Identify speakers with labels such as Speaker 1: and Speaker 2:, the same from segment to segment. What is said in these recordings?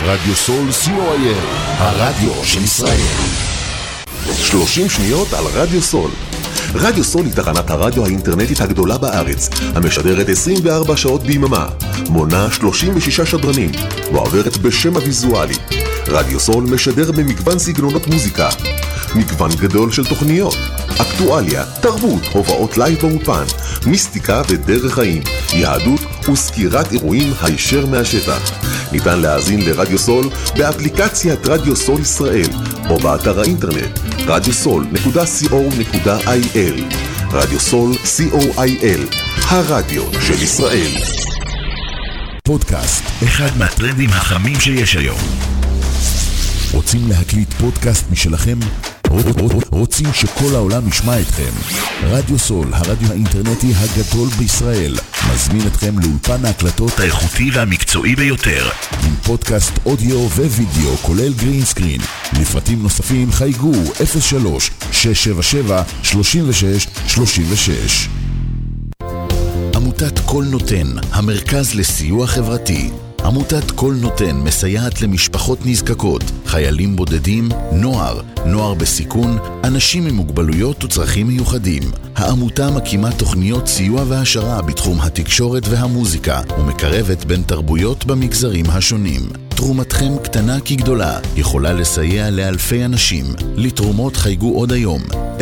Speaker 1: רדיו סול co.il, הרדיו של ישראל. 30 שניות על רדיו סול. רדיו סול היא תחנת הרדיו האינטרנטית הגדולה בארץ, המשדרת 24 שעות ביממה, מונה 36 שדרנים, ועוברת בשם הוויזואלי. רדיו סול משדר במגוון סגנונות מוזיקה, מגוון גדול של תוכניות, אקטואליה, תרבות, הופעות לייב באופן, מיסטיקה ודרך חיים, יהדות וסקירת אירועים הישר מהשטח. ניתן להאזין לרדיו סול באפליקציית רדיו סול ישראל או באתר האינטרנט radiosol.co.il. רדיו סול co.il, הרדיו של ישראל.
Speaker 2: פודקאסט, אחד מהטרנדים החמים שיש היום. רוצים להקליט פודקאסט משלכם? רוצים שכל העולם ישמע אתכם? רדיו סול, הרדיו האינטרנטי הגדול בישראל, מזמין אתכם לאולפן ההקלטות האיכותי והמקצועי ביותר, עם פודקאסט אודיו ווידאו כולל גרין סקרין. לפרטים נוספים חייגו 03-677-3636. עמותת כל נותן, המרכז לסיוע חברתי. עמותת כל נותן מסייעת למשפחות נזקקות, חיילים בודדים, נוער בסיכון, אנשים עם מוגבלויות וצרכים מיוחדים. העמותה מקימה תוכניות סיוע והשרה בתחום התקשורת והמוזיקה, ומקרבת בין תרבויות במגזרים השונים. תרומתכם קטנה כגדולה, יכולה לסייע לאלפי אנשים. לתרומות חייגו עוד היום,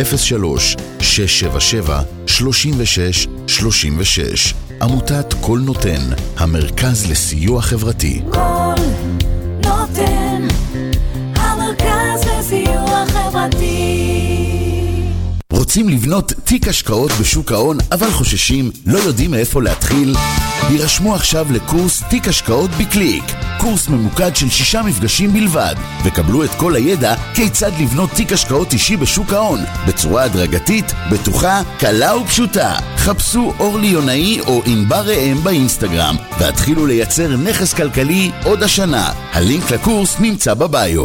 Speaker 2: 03-677-3636. עמותת כל נותן, המרכז לסיוע חברתי.
Speaker 3: כל נותן, המרכז לסיוע חברתי.
Speaker 2: רוצים לבנות תיק השקעות בשוק ההון, אבל חוששים, לא יודעים מאיפה להתחיל? יירשמו עכשיו לקורס תיק השקעות בקליק. קורס ממוקד של 6 מפגשים בלבד, וקבלו את כל הידע כיצד לבנות תיק השקעות אישי בשוק ההון, בצורה הדרגתית, בטוחה, קלה ופשוטה. חפשו אורלי יונאי או ענבר ראם באינסטגרם, והתחילו לייצר נכס כלכלי עוד השנה. הלינק לקורס נמצא בביו.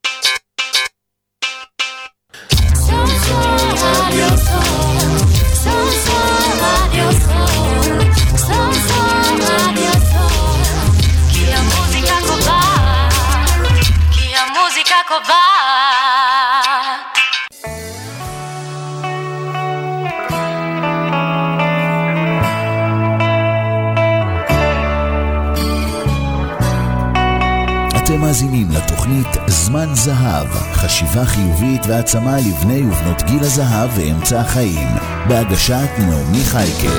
Speaker 2: אתם מאזינים לתוכנית זמן זהב, חשיבה חיובית והעצמה לבני ובנות גיל הזהב ואמצע החיים, בהגשת נעמי חייקה.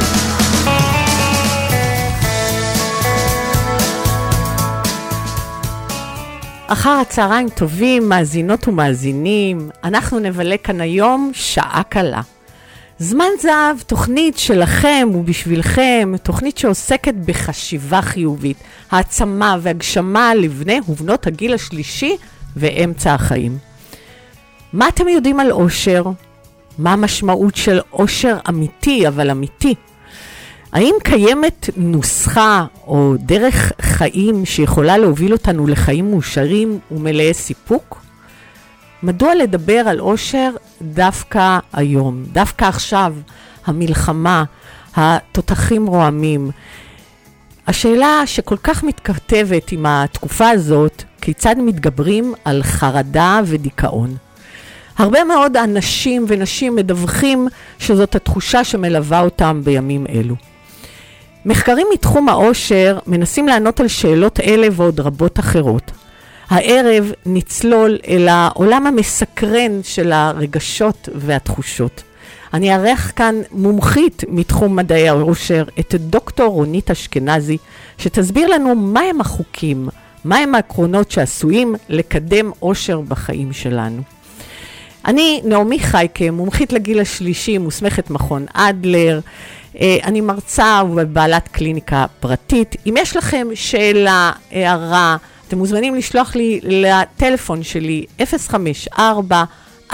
Speaker 4: אחר הצהריים טובים, מאזינות ומאזינים, אנחנו נבלה כאן היום שעה קלה. זמן זהב, תוכנית שלכם ובשבילכם, תוכנית שעוסקת בחשיבה חיובית, העצמה והגשמה לבני ובנות הגיל השלישי ואמצע החיים. מה אתם יודעים על אושר? מה המשמעות של אושר אמיתי, אבל אמיתי? האם קיימת נוסחה או דרך חיים שיכולה להוביל אותנו לחיים מאושרים ומלאי סיפוק? מדוע לדבר על אושר דווקא היום, דווקא עכשיו, המלחמה, התותחים רועמים? השאלה שכל כך מתכתבת עם התקופה הזאת, כיצד מתגברים על חרדה ודיכאון. הרבה מאוד אנשים ונשים מדווחים שזאת התחושה שמלווה אותם בימים אלו. מחקרים מתחום האושר מנסים לענות על שאלות אלה ועוד רבות אחרות. הערב נצלול אל העולם המסקרן של הרגשות והתחושות. אני אארח כאן מומחית מתחום מדעי האושר, את דוקטור רונית אשכנזי, שתסביר לנו מהם החוקים, מהם העקרונות שעשויים לקדם אושר בחיים שלנו. אני נעמי חייקה, מומחית לגיל השלישי, מוסמכת מכון אדלר. אני מרצה ובעלת קליניקה פרטית. אם יש לכם שאלה, הערה, אתם מוזמנים לשלוח לי לטלפון שלי 054-4440-668.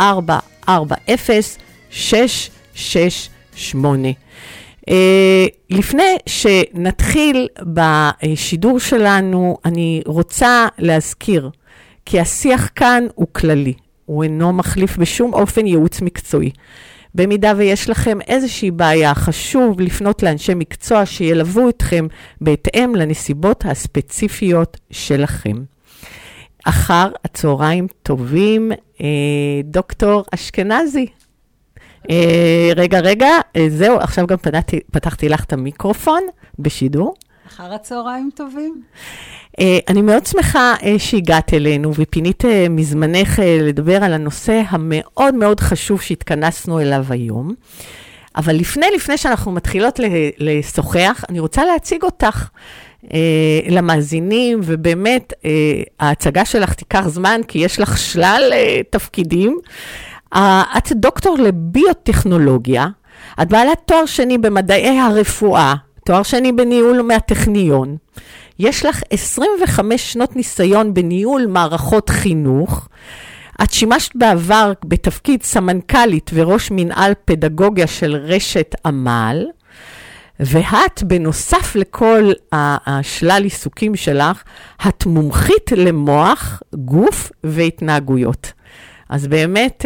Speaker 4: לפני שנתחיל בשידור שלנו, אני רוצה להזכיר כי השיח כאן הוא כללי. הוא אינו מחליף בשום אופן ייעוץ מקצועי. במידה ויש לכם איזושהי בעיה, חשוב לפנות לאנשי מקצוע שילוו אתכם בהתאם לנסיבות הספציפיות שלכם. אחר הצהריים טובים, דוקטור אשכנזי. רגע, זהו, עכשיו גם פתחתי לך את המיקרופון בשידור.
Speaker 5: אחר הצהריים טובים.
Speaker 4: אני מאוד שמחה שהגעת אלינו ופינית מזמנך לדבר על הנושא המאוד מאוד חשוב שהתכנסנו אליו היום. אבל לפני שאנחנו מתחילות לשוחח, אני רוצה להציג אותך למאזינים, ובאמת ההצגה שלך תיקח זמן, כי יש לך שלל תפקידים. את דוקטור לביוטכנולוגיה, את בעלת תואר שני במדעי הרפואה, תואר שני בניהול מהטכניון. יש לך 25 שנות ניסיון בניהול מערכות חינוך. את שימשת בעבר בתפקיד סמנכ"לית וראש מנהל פדגוגיה של רשת עמל, ואת בנוסף לכל השלל עיסוקים שלך, את מומחית למוח, גוף והתנהגויות. אז באמת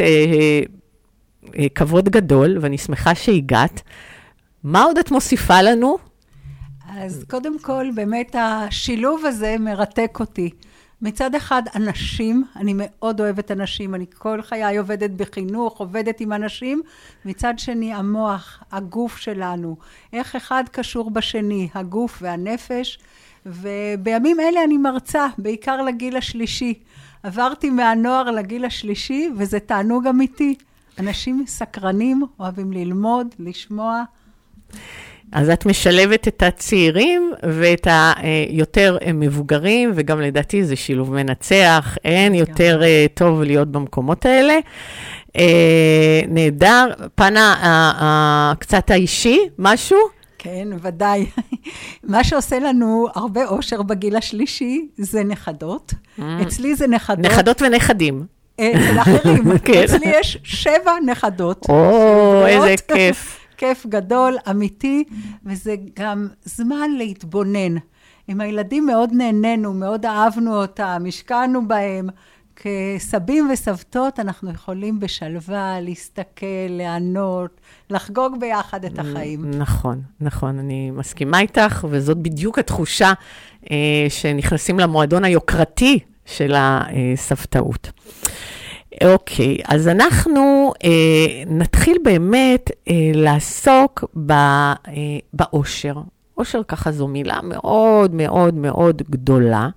Speaker 4: כבוד גדול, ואני שמחה שהגעת. מה עוד את מוסיפה לנו?
Speaker 5: אז קודם כל, באמת השילוב הזה מרתק אותי. מצד אחד, אנשים, אני מאוד אוהבת אנשים, אני כל חיי עובדת בחינוך, עובדת עם אנשים. מצד שני, המוח, הגוף שלנו, איך אחד קשור בשני, הגוף והנפש. ובימים אלה אני מרצה, בעיקר לגיל השלישי. עברתי מהנוער לגיל השלישי, וזה תענוג אמיתי. אנשים סקרנים, אוהבים ללמוד, לשמוע.
Speaker 4: אז את משלבת את הצעירים ואת היותר מבוגרים, וגם לדעתי זה שילוב מנצח, אין יותר טוב להיות במקומות האלה. נהדר, פנה קצת האישי, משהו?
Speaker 5: כן, ודאי. מה שעושה לנו הרבה אושר בגיל השלישי, זה נכדות. אצלי זה נכדות.
Speaker 4: נכדות ונכדים.
Speaker 5: אצל אחרים. אצלי יש 7 נכדות.
Speaker 4: איזה כיף.
Speaker 5: כיף גדול, אמיתי, וזה גם זמן להתבונן. עם הילדים מאוד נהנינו, מאוד אהבנו אותם, השקענו בהם. כסבים וסבתות אנחנו יכולים בשלווה להסתכל, לענות, לחגוג ביחד את החיים.
Speaker 4: נכון, אני מסכימה איתך, וזאת בדיוק התחושה שנכנסים למועדון היוקרתי של הסבתאות. אוקיי, אז אנחנו נתחיל באמת לעסוק באושר. אושר ככה זו מילה מאוד מאוד מאוד גדולה.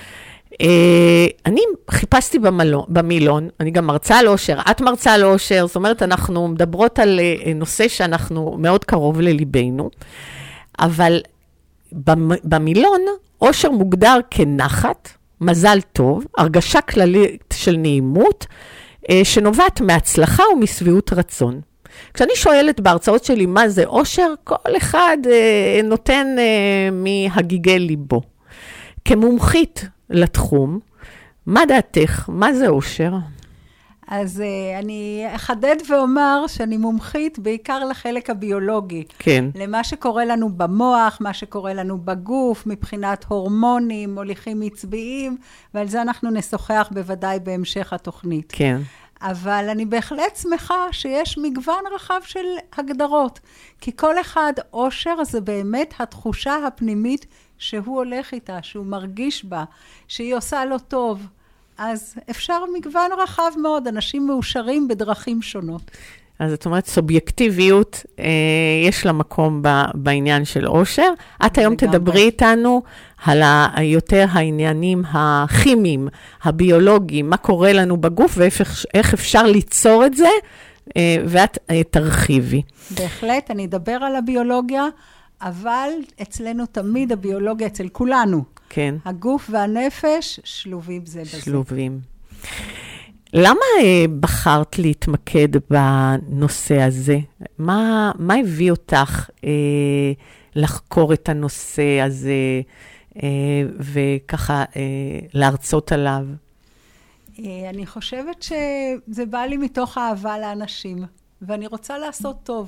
Speaker 4: אני חיפשתי במילון, אני גם מרצה על אושר, את מרצה על אושר, זאת אומרת אנחנו מדברות על נושא שאנחנו מאוד קרוב לליבנו, אבל במילון אושר מוגדר כנחת, מזל טוב, הרגשה כללית של נעימות, שנובעת מהצלחה ומסביעות רצון. כשאני שואלת בהרצאות שלי מה זה אושר, כל אחד נותן מהגיגי ליבו. כמומחית לתחום, מה דעתך? מה זה אושר?
Speaker 5: אז אני אחדד ואומר שאני מומחית בעיקר לחלק הביולוגי.
Speaker 4: כן.
Speaker 5: למה שקורה לנו במוח, מה שקורה לנו בגוף, מבחינת הורמונים, מוליכים עצביים, ועל זה אנחנו נשוחח בוודאי בהמשך התוכנית.
Speaker 4: כן.
Speaker 5: אבל אני בהחלט שמחה שיש מגוון רחב של הגדרות. כי כל אחד אושר זה באמת התחושה הפנימית שהוא הולך איתה, שהוא מרגיש בה, שהיא עושה לו טוב. אז אפשר מגוון רחב מאוד, אנשים מאושרים בדרכים שונות.
Speaker 4: אז את אומרת, סובייקטיביות, יש לה מקום בעניין של אושר. את היום תדברי איתנו על יותר העניינים הכימיים, הביולוגיים, מה קורה לנו בגוף ואיך אפשר ליצור את זה, ואת תרחיבי.
Speaker 5: בהחלט, אני אדבר על הביולוגיה, אבל אצלנו תמיד הביולוגיה, אצל כולנו.
Speaker 4: כן.
Speaker 5: הגוף והנפש שלובים זה בזה.
Speaker 4: שלובים. למה בחרת להתמקד בנושא הזה? מה הביא אותך לחקור את הנושא הזה וככה להרצות עליו?
Speaker 5: אני חושבת שזה בא לי מתוך אהבה לאנשים, ואני רוצה לעשות טוב.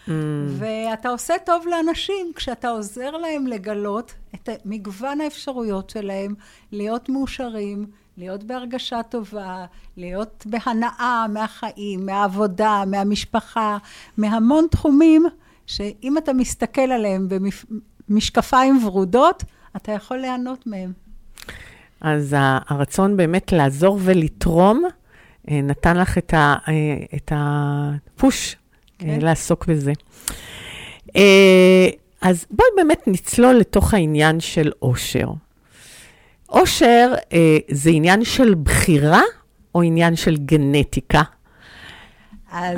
Speaker 5: ואתה עושה טוב לאנשים כשאתה עוזר להם לגלות את מגוון האפשרויות שלהם, להיות מאושרים, להיות בהרגשה טובה, להיות בהנאה מהחיים, מהעבודה, מהמשפחה, מהמון תחומים, שאם אתה מסתכל עליהם במשקפיים ורודות, אתה יכול ליהנות מהם.
Speaker 4: אז הרצון באמת לעזור ולתרום, נתן לך את הפוש לעסוק בזה. אז בואי באמת נצלול לתוך העניין של אושר. אושר זה עניין של בחירה או עניין של גנטיקה?
Speaker 5: אז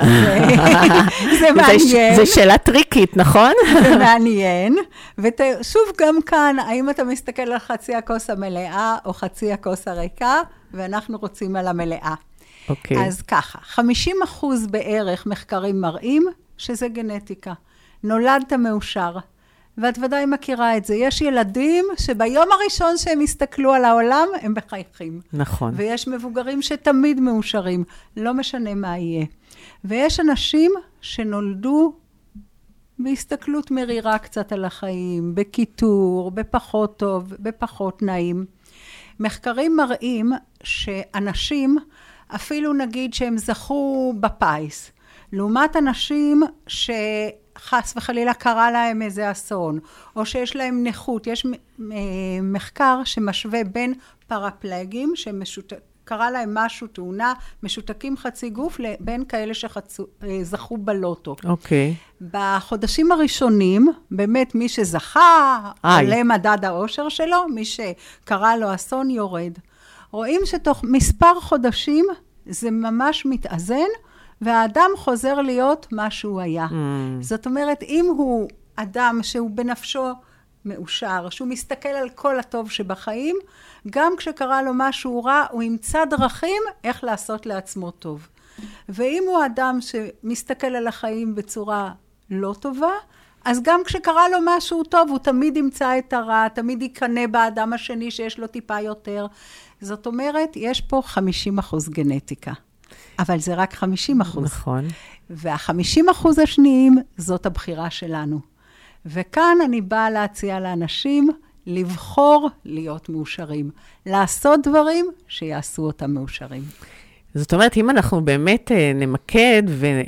Speaker 5: זה מעניין.
Speaker 4: זו שאלה טריקית, נכון?
Speaker 5: זה מעניין. ושוב גם כאן, האם אתה מסתכל על חצי הכוס המלאה או חצי הכוס הריקה, ואנחנו רוצים על המלאה.
Speaker 4: אוקיי.
Speaker 5: אז ככה, 50% בערך מחקרים מראים שזה גנטיקה. נולדת מאושר. ואת ודאי מכירה את זה. יש ילדים שביום הראשון שהם הסתכלו על העולם, הם מחייכים.
Speaker 4: נכון.
Speaker 5: ויש מבוגרים שתמיד מאושרים, לא משנה מה יהיה. ויש אנשים שנולדו בהסתכלות מרירה קצת על החיים, בקיטור, בפחות טוב, בפחות נעים. מחקרים מראים שאנשים, אפילו נגיד שהם זכו בפייס, לעומת אנשים שחס וחלילה קרה להם איזה אסון, או שיש להם נכות, יש מחקר שמשווה בין פרפלגים, שקרה להם משהו, תאונה, משותקים חצי גוף, לבין כאלה שזכו בלוטו.
Speaker 4: אוקיי.
Speaker 5: בחודשים הראשונים, באמת מי שזכה, עולה מדד האושר שלו, מי שקרה לו אסון יורד. רואים שתוך מספר חודשים זה ממש מתאזן, והאדם חוזר להיות מה שהוא היה. זאת אומרת, אם הוא אדם שהוא בנפשו מאושר, שהוא מסתכל על כל הטוב שבחיים, גם כשקרה לו משהו רע, הוא ימצא דרכים איך לעשות לעצמו טוב. ואם הוא אדם שמסתכל על החיים בצורה לא טובה, אז גם כשקרה לו משהו טוב, הוא תמיד ימצא את הרע, תמיד יקנה באדם השני שיש לו טיפה יותר. זאת אומרת, יש פה 50% גנטיקה. אבל זה רק 50%.
Speaker 4: נכון.
Speaker 5: וה-50% השניים, זאת הבחירה שלנו. וכאן אני באה להציע לאנשים לבחור להיות מאושרים. לעשות דברים שיעשו אותם מאושרים.
Speaker 4: זאת אומרת, אם אנחנו באמת נמקד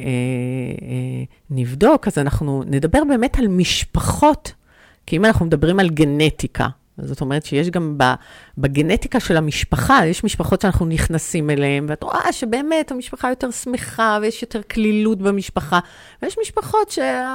Speaker 4: ונבדוק, אז אנחנו נדבר באמת על משפחות. כי אם אנחנו מדברים על גנטיקה, זאת אומרת שיש גם בגנטיקה של המשפחה, יש משפחות שאנחנו נכנסים אליהן, ואת רואה שבאמת המשפחה יותר שמחה, ויש יותר כלילות במשפחה, ויש משפחות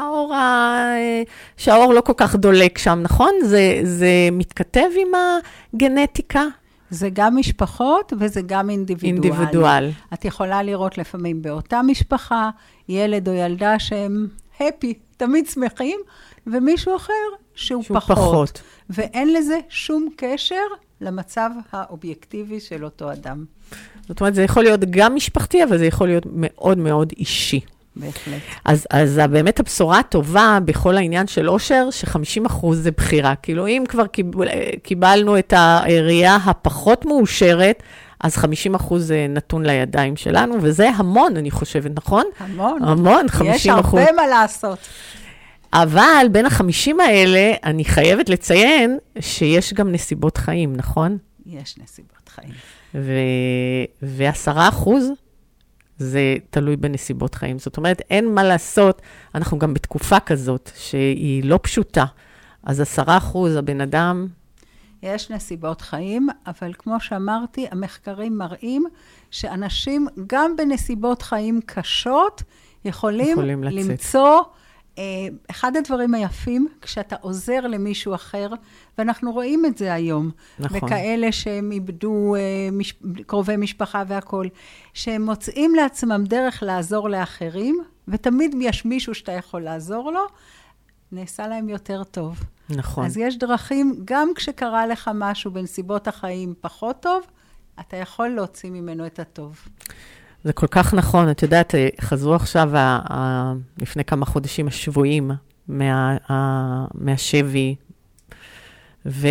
Speaker 4: שהאור לא כל כך דולק שם, נכון? זה מתכתב עם הגנטיקה?
Speaker 5: זה גם משפחות וזה גם אינדיבידואל. את יכולה לראות לפעמים באותה משפחה, ילד או ילדה שהם happy, תמיד שמחים, ומישהו אחר שהוא פחות. ואין לזה שום קשר למצב האובייקטיבי של אותו אדם.
Speaker 4: זאת אומרת, זה יכול להיות גם משפחתי, אבל זה יכול להיות מאוד מאוד אישי.
Speaker 5: בהחלט.
Speaker 4: אז באמת הבשורה הטובה בכל העניין של אושר, ש50% זה בחירה. כאילו, אם כבר קיבלנו את הראייה הפחות מאושרת, אז 50% זה נתון לידיים שלנו, וזה המון, אני חושבת, נכון?
Speaker 5: המון.
Speaker 4: המון, 50%.
Speaker 5: יש הרבה מה לעשות.
Speaker 4: אבל בין 50 האלה, אני חייבת לציין שיש גם נסיבות חיים, נכון?
Speaker 5: יש נסיבות חיים.
Speaker 4: 10% זה תלוי בנסיבות חיים. זאת אומרת, אין מה לעשות, אנחנו גם בתקופה כזאת, שהיא לא פשוטה. אז 10% הבן אדם...
Speaker 5: יש נסיבות חיים, אבל כמו שאמרתי, המחקרים מראים שאנשים גם בנסיבות חיים קשות, יכולים למצוא... אחד הדברים היפים, כשאתה עוזר למישהו אחר, ואנחנו רואים את זה היום, נכון. וכאלה שהם איבדו קרובי משפחה והכל, שהם מוצאים לעצמם דרך לעזור לאחרים, ותמיד יש מישהו שאתה יכול לעזור לו, נעשה להם יותר טוב.
Speaker 4: נכון.
Speaker 5: אז יש דרכים, גם כשקרה לך משהו בנסיבות החיים פחות טוב, אתה יכול להוציא ממנו את הטוב.
Speaker 4: זה כל כך נכון. את יודעת, חזרו עכשיו לפני כמה חודשים השבויים מהשבי,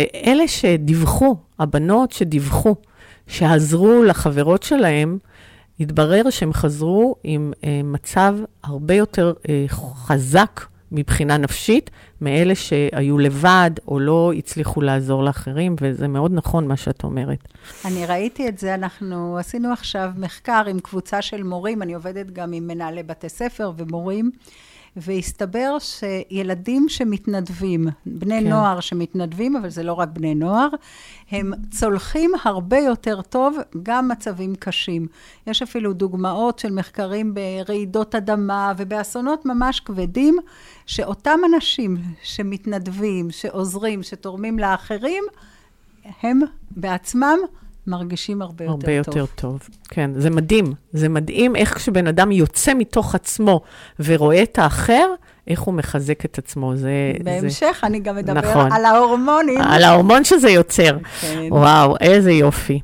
Speaker 4: ואלה שדיווחו, הבנות שדיווחו, שעזרו לחברות שלהם, התברר שהם חזרו עם מצב הרבה יותר חזק מבחינה נפשית, מאלה שהיו לבד או לא הצליחו לעזור לאחרים, וזה מאוד נכון מה שאת אומרת.
Speaker 5: אני ראיתי את זה, אנחנו עשינו עכשיו מחקר עם קבוצה של מורים, אני עובדת גם עם מנהלי בתי ספר ומורים, והסתבר שילדים שמתנדבים, בני נוער שמתנדבים, אבל זה לא רק בני נוער, הם צולחים הרבה יותר טוב גם מצבים קשים. יש אפילו דוגמאות של מחקרים ברעידות אדמה ובאסונות ממש כבדים, שאותם אנשים שמתנדבים, שעוזרים, שתורמים לאחרים, הם בעצמם מרגישים הרבה יותר טוב.
Speaker 4: כן, זה מדהים. זה מדהים איך כשבן אדם יוצא מתוך עצמו ורואה את האחר, איך הוא מחזק את עצמו.
Speaker 5: בהמשך אני גם מדבר על ההורמונים.
Speaker 4: על ההורמון שזה יוצר. כן. וואו, איזה יופי.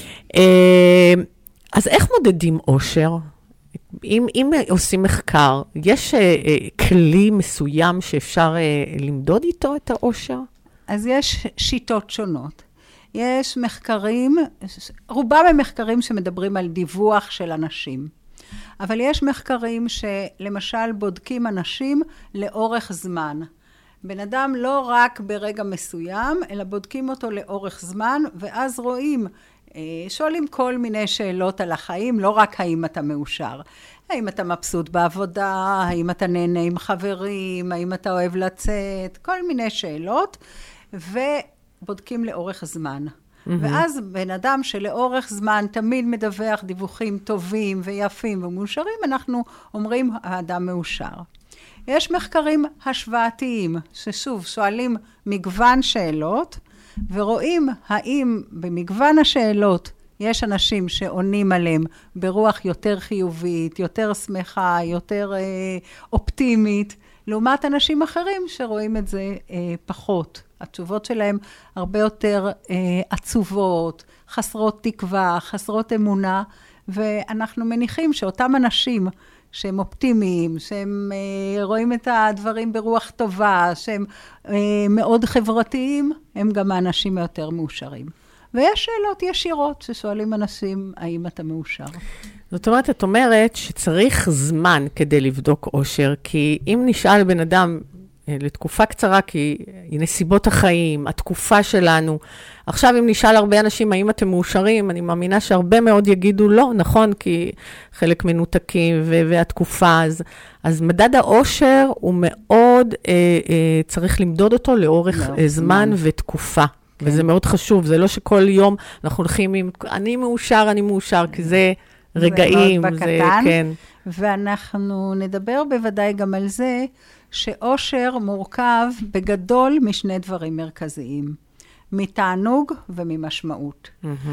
Speaker 4: אז איך מודדים אושר? אם עושים מחקר, יש כלי מסוים שאפשר למדוד איתו את האושר?
Speaker 5: אז יש שיטות שונות. יש מחקרים, רובם הם מחקרים שמדברים על דיווח של אנשים. אבל יש מחקרים שלמשל בודקים אנשים לאורך זמן. בן אדם לא רק ברגע מסוים, אלא בודקים אותו לאורך זמן, ואז רואים, שואלים כל מיני שאלות על החיים, לא רק האם אתה מאושר. האם אתה מבסוט בעבודה, האם אתה נהנה עם חברים, האם אתה אוהב לצאת, כל מיני שאלות, ובודקים לאורך זמן. ואז בן אדם שלאורך זמן תמיד מדווח דיווחים טובים ויפים ומאושרים, אנחנו אומרים האדם מאושר. יש מחקרים השוואתיים, ששוב שואלים מגוון שאלות, ורואים האם במגוון השאלות יש אנשים שעונים עליהם ברוח יותר חיובית, יותר שמחה, יותר אופטימית, לעומת אנשים אחרים שרואים את זה פחות. התשובות שלהם הרבה יותר עצובות, חסרות תקווה, חסרות אמונה, ואנחנו מניחים שאותם אנשים שהם אופטימיים, שהם רואים את הדברים ברוח טובה, שהם מאוד חברתיים, הם גם האנשים היותר מאושרים. ויש שאלות ישירות ששואלים אנשים, האם אתה מאושר?
Speaker 4: זאת אומרת, את אומרת שצריך זמן כדי לבדוק אושר, כי אם נשאל בן אדם לתקופה קצרה, כי נסיבות החיים, התקופה שלנו, עכשיו אם נשאל הרבה אנשים, האם אתם מאושרים, אני מאמינה שהרבה מאוד יגידו לא, נכון, כי חלק מנותקים והתקופה, אז מדד האושר הוא מאוד, צריך למדוד אותו לאורך זמן ותקופה. כן. וזה מאוד חשוב, זה לא שכל יום אנחנו הולכים עם, אני מאושר, כי זה רגעים.
Speaker 5: זה מאוד בקטן, כן. ואנחנו נדבר בוודאי גם על זה, שאושר מורכב בגדול משני דברים מרכזיים, מתענוג וממשמעות.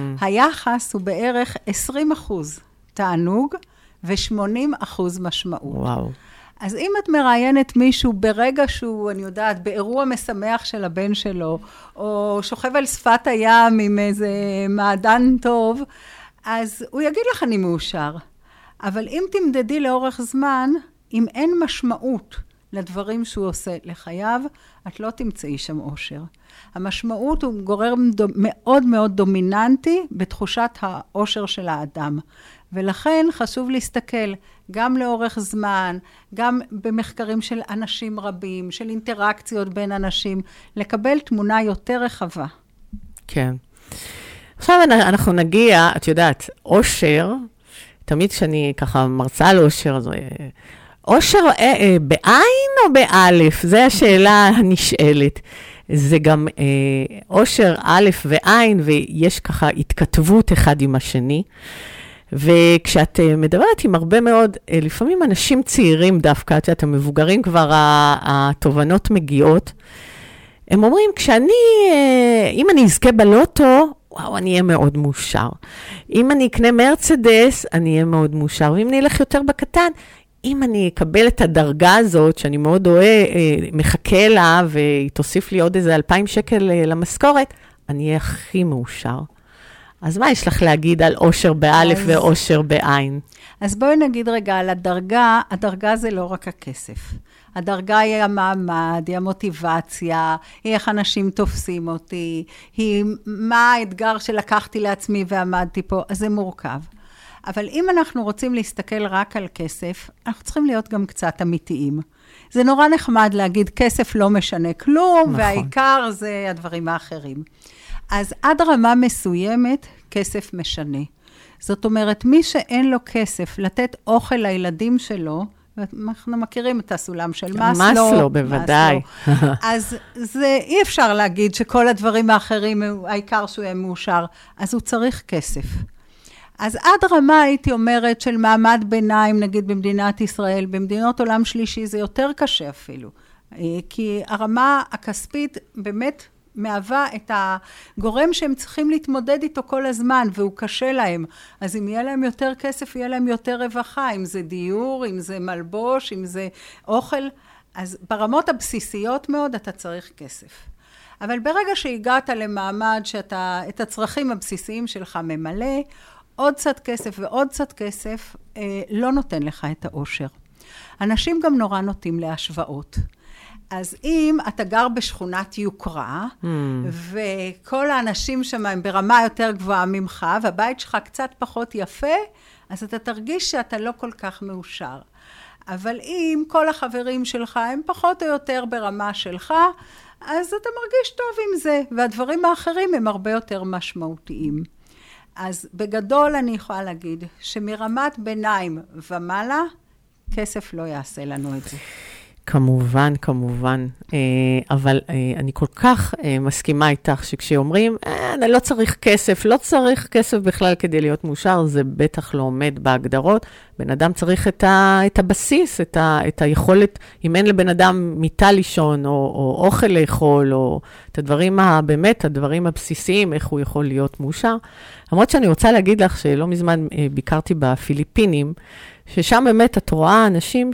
Speaker 5: היחס הוא בערך 20% תענוג ו80% משמעות.
Speaker 4: וואו.
Speaker 5: אז אם את מראיינת מישהו ברגע שהוא, אני יודעת, באירוע משמח של הבן שלו, או שוכב על שפת הים עם איזה מעדן טוב, אז הוא יגיד לך אני מאושר. אבל אם תמדדי לאורך זמן, אם אין משמעות לדברים שהוא עושה לחייו, את לא תמצאי שם אושר. המשמעות הוא גורם מאוד מאוד דומיננטי בתחושת האושר של האדם. ולכן חשוב להסתכל גם לאורך זמן, גם במחקרים של אנשים רבים, של אינטראקציות בין אנשים, לקבל תמונה יותר רחבה.
Speaker 4: כן. עכשיו אנחנו נגיע, את יודעת, אושר, תמיד כשאני ככה מרצה על אושר, אז אושר בעין או באלף? זו השאלה הנשאלת. זה גם אושר א' ועין, ויש ככה התכתבות אחד עם השני. וכשאת מדברת עם הרבה מאוד, לפעמים אנשים צעירים דווקא, את המבוגרים כבר התובנות מגיעות, הם אומרים, אם אני אזכה בלוטו, וואו, אני אהיה מאוד מאושר. אם אני אקנה מרצדס, אני אהיה מאוד מאושר. ואם נלך יותר בקטן, אם אני אקבל את הדרגה הזאת, שאני מאוד מחכה לה, והיא תוסיף לי עוד איזה 2,000 שקל למשכורת, אני אהיה הכי מאושר. אז מה יש לך להגיד על אושר באלף ואושר בעין?
Speaker 5: אז בואי נגיד רגע על הדרגה. הדרגה זה לא רק הכסף. הדרגה היא המעמד, היא המוטיבציה, היא איך אנשים תופסים אותי, היא מה האתגר שלקחתי לעצמי ועמדתי פה, אז זה מורכב. אבל אם אנחנו רוצים להסתכל רק על כסף, אנחנו צריכים להיות גם קצת אמיתיים. זה נורא נחמד להגיד, כסף לא משנה כלום, נכון. והעיקר זה הדברים האחרים. אז עד רמה מסוימת, כסף משנה. זאת אומרת, מי שאין לו כסף לתת אוכל לילדים שלו, אנחנו מכירים את הסולם של מאסלו.
Speaker 4: מאסלו, בוודאי.
Speaker 5: אז זה, אי אפשר להגיד שכל הדברים האחרים, העיקר שהוא יהיה מאושר, אז הוא צריך כסף. אז עד רמה הייתי אומרת של מעמד ביניים, נגיד במדינת ישראל, במדינות עולם שלישי זה יותר קשה אפילו. כי הרמה הכספית באמת מהווה את הגורם שהם צריכים להתמודד איתו כל הזמן, והוא קשה להם. אז אם יהיה להם יותר כסף, יהיה להם יותר רווחה, אם זה דיור, אם זה מלבוש, אם זה אוכל. אז ברמות הבסיסיות מאוד אתה צריך כסף. אבל ברגע שהגעת למעמד שאתה את הצרכים הבסיסיים שלך ממלא, עוד קצת כסף ועוד קצת כסף לא נותן לך את האושר. אנשים גם נורא נוטים להשוואות. אז אם אתה גר בשכונת יוקרה, וכל האנשים שם הם ברמה יותר גבוהה ממך, והבית שלך קצת פחות יפה, אז אתה תרגיש שאתה לא כל כך מאושר. אבל אם כל החברים שלך הם פחות או יותר ברמה שלך, אז אתה מרגיש טוב עם זה, והדברים האחרים הם הרבה יותר משמעותיים. אז בגדול אני יכולה להגיד שמרמת ביניים ומעלה, כסף לא יעשה לנו את זה.
Speaker 4: כמובן, כמובן, אבל אני כל כך מסכימה איתך שכשאומרים, אני לא צריך כסף, לא צריך כסף בכלל כדי להיות מאושר, זה בטח לא עומד בהגדרות. בן אדם צריך את הבסיס, את היכולת, אם אין לבן אדם מיטה לישון, או אוכל לאכול, או את הדברים, באמת, הדברים הבסיסיים, איך הוא יכול להיות מאושר. למרות שאני רוצה להגיד לך שלא מזמן ביקרתי בפיליפינים, ששם באמת את רואה אנשים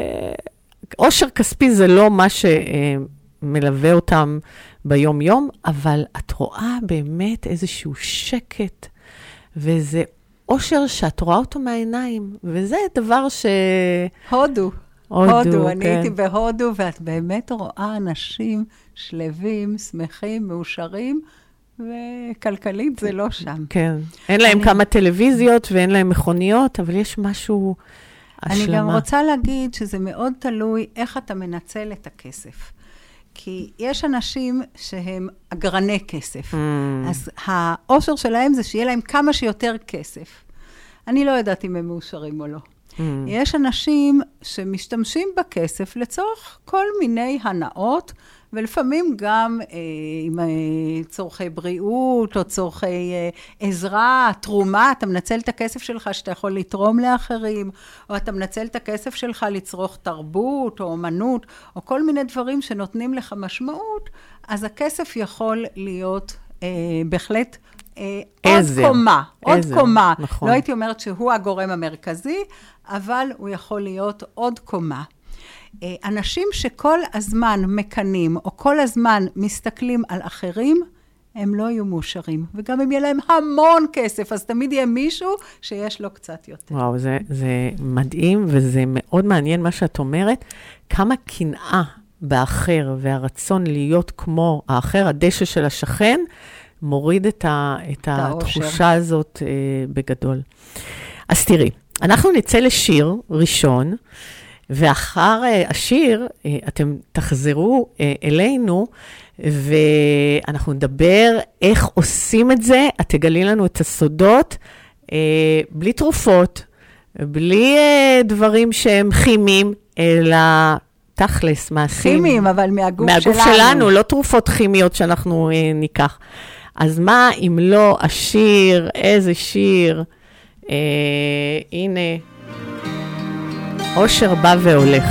Speaker 4: אושר כספי זה לא מה שמלווה אותם ביום יום, אבל את רואה באמת איזשהו שקט, וזה אושר שאת רואה אותו מהעיניים, וזה דבר
Speaker 5: הודו,
Speaker 4: כן.
Speaker 5: אני הייתי בהודו, ואת באמת רואה אנשים שלווים, שמחים, מאושרים, וכלכלית זה לא שם.
Speaker 4: כן, אין להם כמה טלוויזיות, ואין להם מכוניות, אבל יש משהו
Speaker 5: אני גם רוצה להגיד שזה מאוד תלוי איך אתה מנצל את הכסף. כי יש אנשים שהם אגרני כסף. אז האושר שלהם זה שיהיה להם כמה שיותר כסף. אני לא יודעת אם הם מאושרים או לא. יש אנשים שמשתמשים בכסף לצורך כל מיני הנאות, ולפעמים גם עם צורכי בריאות או צורכי עזרה, תרומה, אתה מנצל את הכסף שלך שאתה יכול לתרום לאחרים, או אתה מנצל את הכסף שלך לצרוך תרבות או אומנות, או כל מיני דברים שנותנים לך משמעות, אז הכסף יכול להיות בהחלט עוד קומה, עוד קומה. נכון. לא הייתי אומרת שהוא הגורם המרכזי, אבל הוא יכול להיות עוד קומה. אנשים שכל הזמן מקנים, או כל הזמן מסתכלים על אחרים, הם לא יהיו מאושרים. וגם אם יהיה להם המון כסף, אז תמיד יהיה מישהו שיש לו קצת יותר.
Speaker 4: וואו, זה מדהים, וזה מאוד מעניין מה שאת אומרת. כמה קנאה באחר, והרצון להיות כמו האחר, הדשא של השכן, מוריד את התחושה הזאת בגדול. אז תראי, אנחנו נצא לשיר ראשון, ואחר השיר, אתם תחזרו אלינו, ואנחנו נדבר איך עושים את זה, את תגלי לנו את הסודות, בלי תרופות, בלי דברים שהם כימיים, אלא תכלס, מעשים.
Speaker 5: כימיים, אבל מהגוף
Speaker 4: שלנו, לא תרופות כימיות שאנחנו ניקח. אז מה אם לא השיר, איזה שיר, הנה, אושר בא והולך.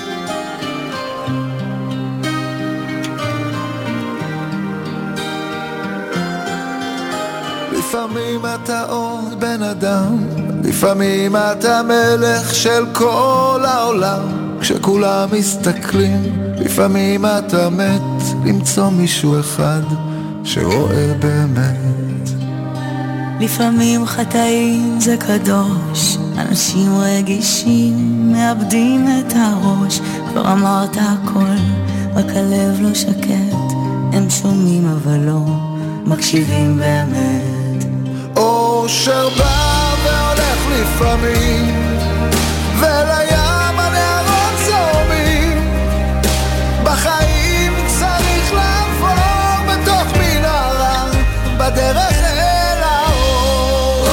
Speaker 6: לפעמים אתה עוד בן אדם, לפעמים אתה מלך של כל העולם, כשכולם מסתכלים, לפעמים אתה מת למצוא מישהו אחד שרואה באמת.
Speaker 3: לפעמים חטאים זה קדוש, אנשים רגישים מאבדים את הראש, כבר אמרת הכל, רק הלב לא שקט, הם שומעים אבל לא מקשיבים באמת.
Speaker 6: אושר בא והולך לפעמים, ולים הנהרות זורמים. בחיים צריך לעבור בתוך מנהרה, בדרך אל האור.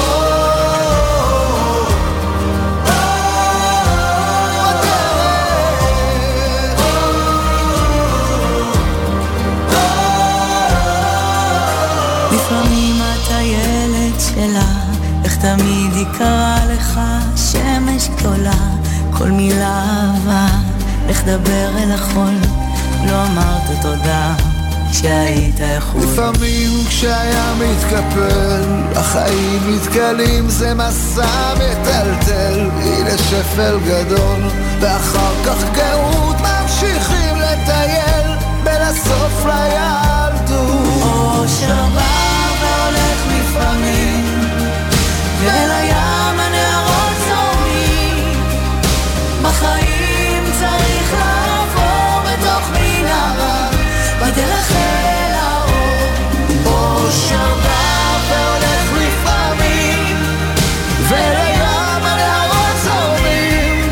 Speaker 3: לפעמים אתה ילד שלה, איך תמיד היא קראה לך שמש גדולה, כל מילה אהבה, איך דבר אל החול, לא אמרת תודה כשהיית יכול.
Speaker 6: לפעמים כשהיה מתקפל, החיים מתקלים, זה מסע מטלטל, הנה שפל גדול, ואחר כך גאות ממשיכים לטייל, בין הסוף לילדות.
Speaker 3: אושר בא והולך לפעמים, ואל הים הנהרות זורמים. בחיים צריך לעבור בתוך מנהרה, בדרך אל האור. אושר בא והולך לפעמים, ואל הים הנהרות זורמים.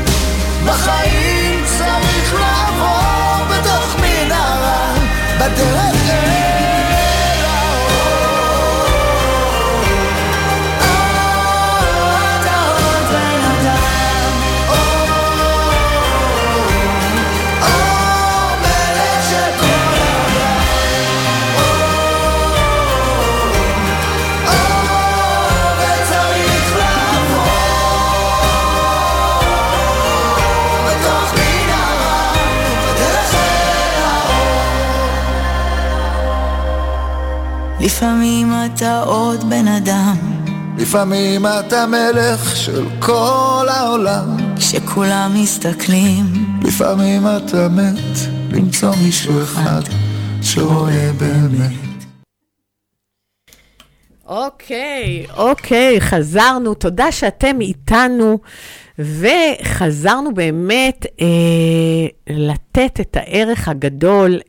Speaker 3: בחיים צריך לעבור בתוך מנהרה, בדרך אל האור. אתה עוד בן אדם, מלך של כל העולם, וצריך לעבור בתוך מנהרה, בדרך אל האור. לפעמים אתה עוד בן אדם,
Speaker 6: לפעמים אתה מלך של כל העולם,
Speaker 3: כשכולם מסתכלים,
Speaker 6: לפעמים אתה מת למצוא מישהו אחד שרואה באמת.
Speaker 4: אוקיי, חזרנו. תודה שאתם איתנו, וחזרנו באמת לתת את הערך הגדול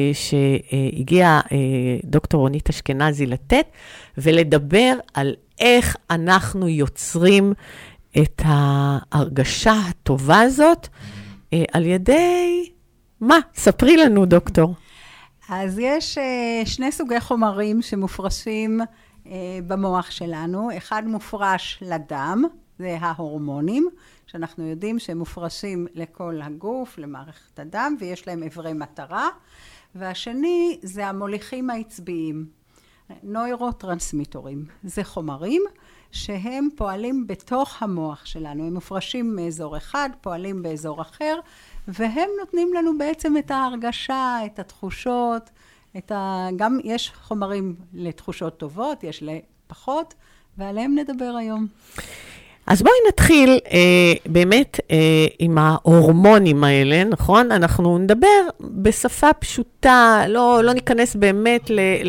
Speaker 4: שהגיע דוקטור רונית אשכנזי לתת, ולדבר על איך אנחנו יוצרים את ההרגשה הטובה הזאת, על ידי מה? ספרי לנו, דוקטור.
Speaker 5: אז יש שני סוגי חומרים שמופרשים במוח שלנו. אחד מופרש לדם, זה ההורמונים, שאנחנו יודעים שהם מופרשים לכל הגוף, למערכת הדם, ויש להם עברי מטרה. והשני זה המוליכים העצביים, נוירוטרנסמיטורים. זה חומרים שהם פועלים בתוך המוח שלנו. הם מופרשים מאזור אחד, פועלים באזור אחר, והם נותנים לנו בעצם את ההרגשה, את התחושות, גם יש חומרים לתחושות טובות, יש לפחות, ועליהם נדבר היום.
Speaker 4: אז בואי נתחיל באמת עם ההורמונים האלה, נכון? אנחנו נדבר בשפה פשוטה, לא ניכנס באמת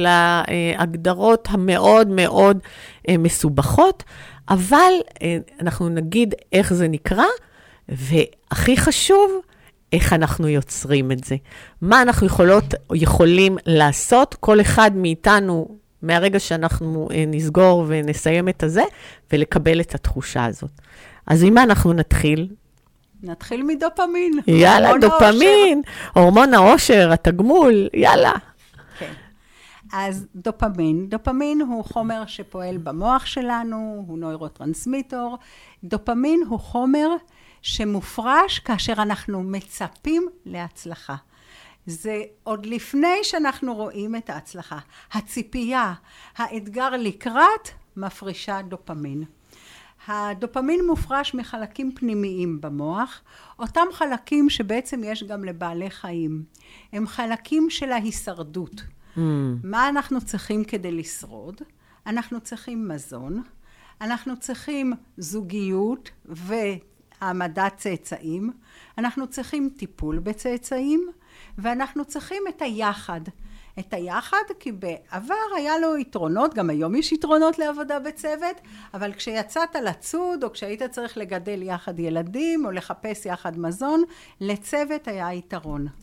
Speaker 4: להגדרות המאוד מאוד מסובכות, אבל אנחנו נגיד איך זה נקרא, והכי חשוב, איך אנחנו יוצרים את זה. מה אנחנו יכולים לעשות, כל אחד מאיתנו, מהרגע שאנחנו נסגור ונסיים את הזה, ולקבל את התחושה הזאת. אז עם מה אנחנו נתחיל?
Speaker 5: נתחיל מדופמין.
Speaker 4: יאללה, דופמין, הורמון האושר, התגמול, יאללה.
Speaker 5: כן. אז דופמין הוא חומר שפועל במוח שלנו, הוא נוירוטרנסמיטור. דופמין הוא חומר שמופרש כאשר אנחנו מצפים להצלחה. זה עוד לפני שאנחנו רואים את ההצלחה. הציפייה, האתגר לקראת, מפרישה דופמין. הדופמין מופרש מחלקים פנימיים במוח, אותם חלקים שבעצם יש גם לבעלי חיים. הם חלקים של ההישרדות. מה אנחנו צריכים כדי לשרוד? אנחנו צריכים מזון, אנחנו צריכים זוגיות והעמדת צאצאים, אנחנו צריכים טיפול בצאצאים, ואנחנו צריכים את היחד. את היחד, כי בעבר היה לו יתרונות, גם היום יש יתרונות לעבודה בצוות, אבל כשיצאת לצוד, או כשהיית צריך לגדל יחד ילדים, או לחפש יחד מזון, לצוות היה יתרון.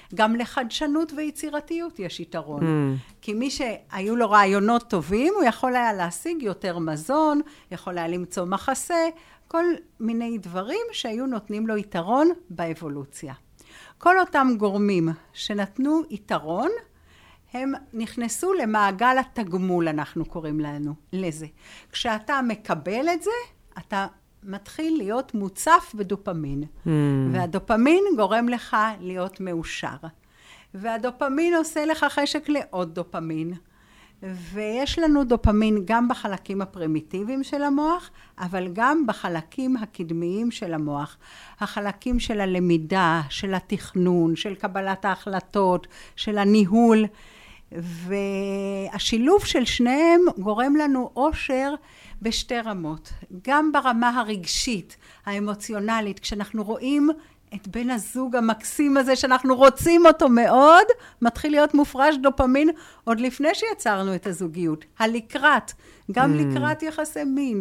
Speaker 5: גם לחדשנות ויצירתיות יש יתרון. כי מי שהיו לו רעיונות טובים, הוא יכול היה להשיג יותר מזון, יכול היה למצוא מחסה, כל מיני דברים שהיו נותנים לו יתרון באבולוציה. כל אותם גורמים שנתנו יתרון, הם נכנסו למעגל התגמול, אנחנו קוראים לזה. כשאתה מקבל את זה, אתה מתחיל להיות מוצף בדופמין. והדופמין גורם לך להיות מאושר. והדופמין עושה לך חשק לעוד דופמין. ויש לנו דופמין גם בחלקים הפרימיטיביים של המוח, אבל גם בחלקים הקדמיים של המוח. החלקים של הלמידה, של התכנון, של קבלת ההחלטות, של הניהול. והשילוב של שניהם גורם לנו אושר בשתי רמות. גם ברמה הרגשית, האמוציונלית, כשאנחנו רואים את בן הזוג המקסים הזה שאנחנו רוצים אותו מאוד, מתחיל להיות מופרש דופמין עוד לפני שיצרנו את הזוגיות. הלקראת, גם לקראת יחסי מין,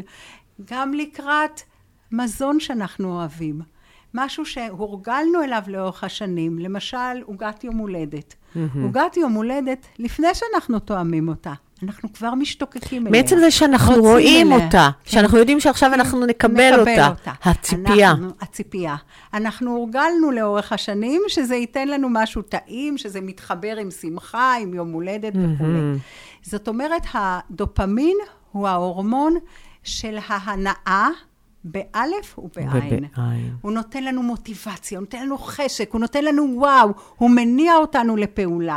Speaker 5: גם לקראת מזון שאנחנו אוהבים. משהו שהורגלנו אליו לאורך השנים, למשל עוגת יום הולדת. עוגת יום הולדת, לפני שאנחנו תואמים אותה, אנחנו כבר משתוקקים אליה.
Speaker 4: בעצם זה שאנחנו רואים אותה, שאנחנו יודעים שעכשיו אנחנו נקבל אותה. הציפייה.
Speaker 5: הציפייה. אנחנו הורגלנו לאורך השנים, שזה ייתן לנו משהו טעים, שזה מתחבר עם שמחה, עם יום הולדת וכו'. זאת אומרת, הדופמין הוא ההורמון של ההנאה, באלף ובעין. הוא נותן לנו מוטיבציה, הוא נותן לנו חשק, הוא נותן לנו וואו, הוא מניע אותנו לפעולה.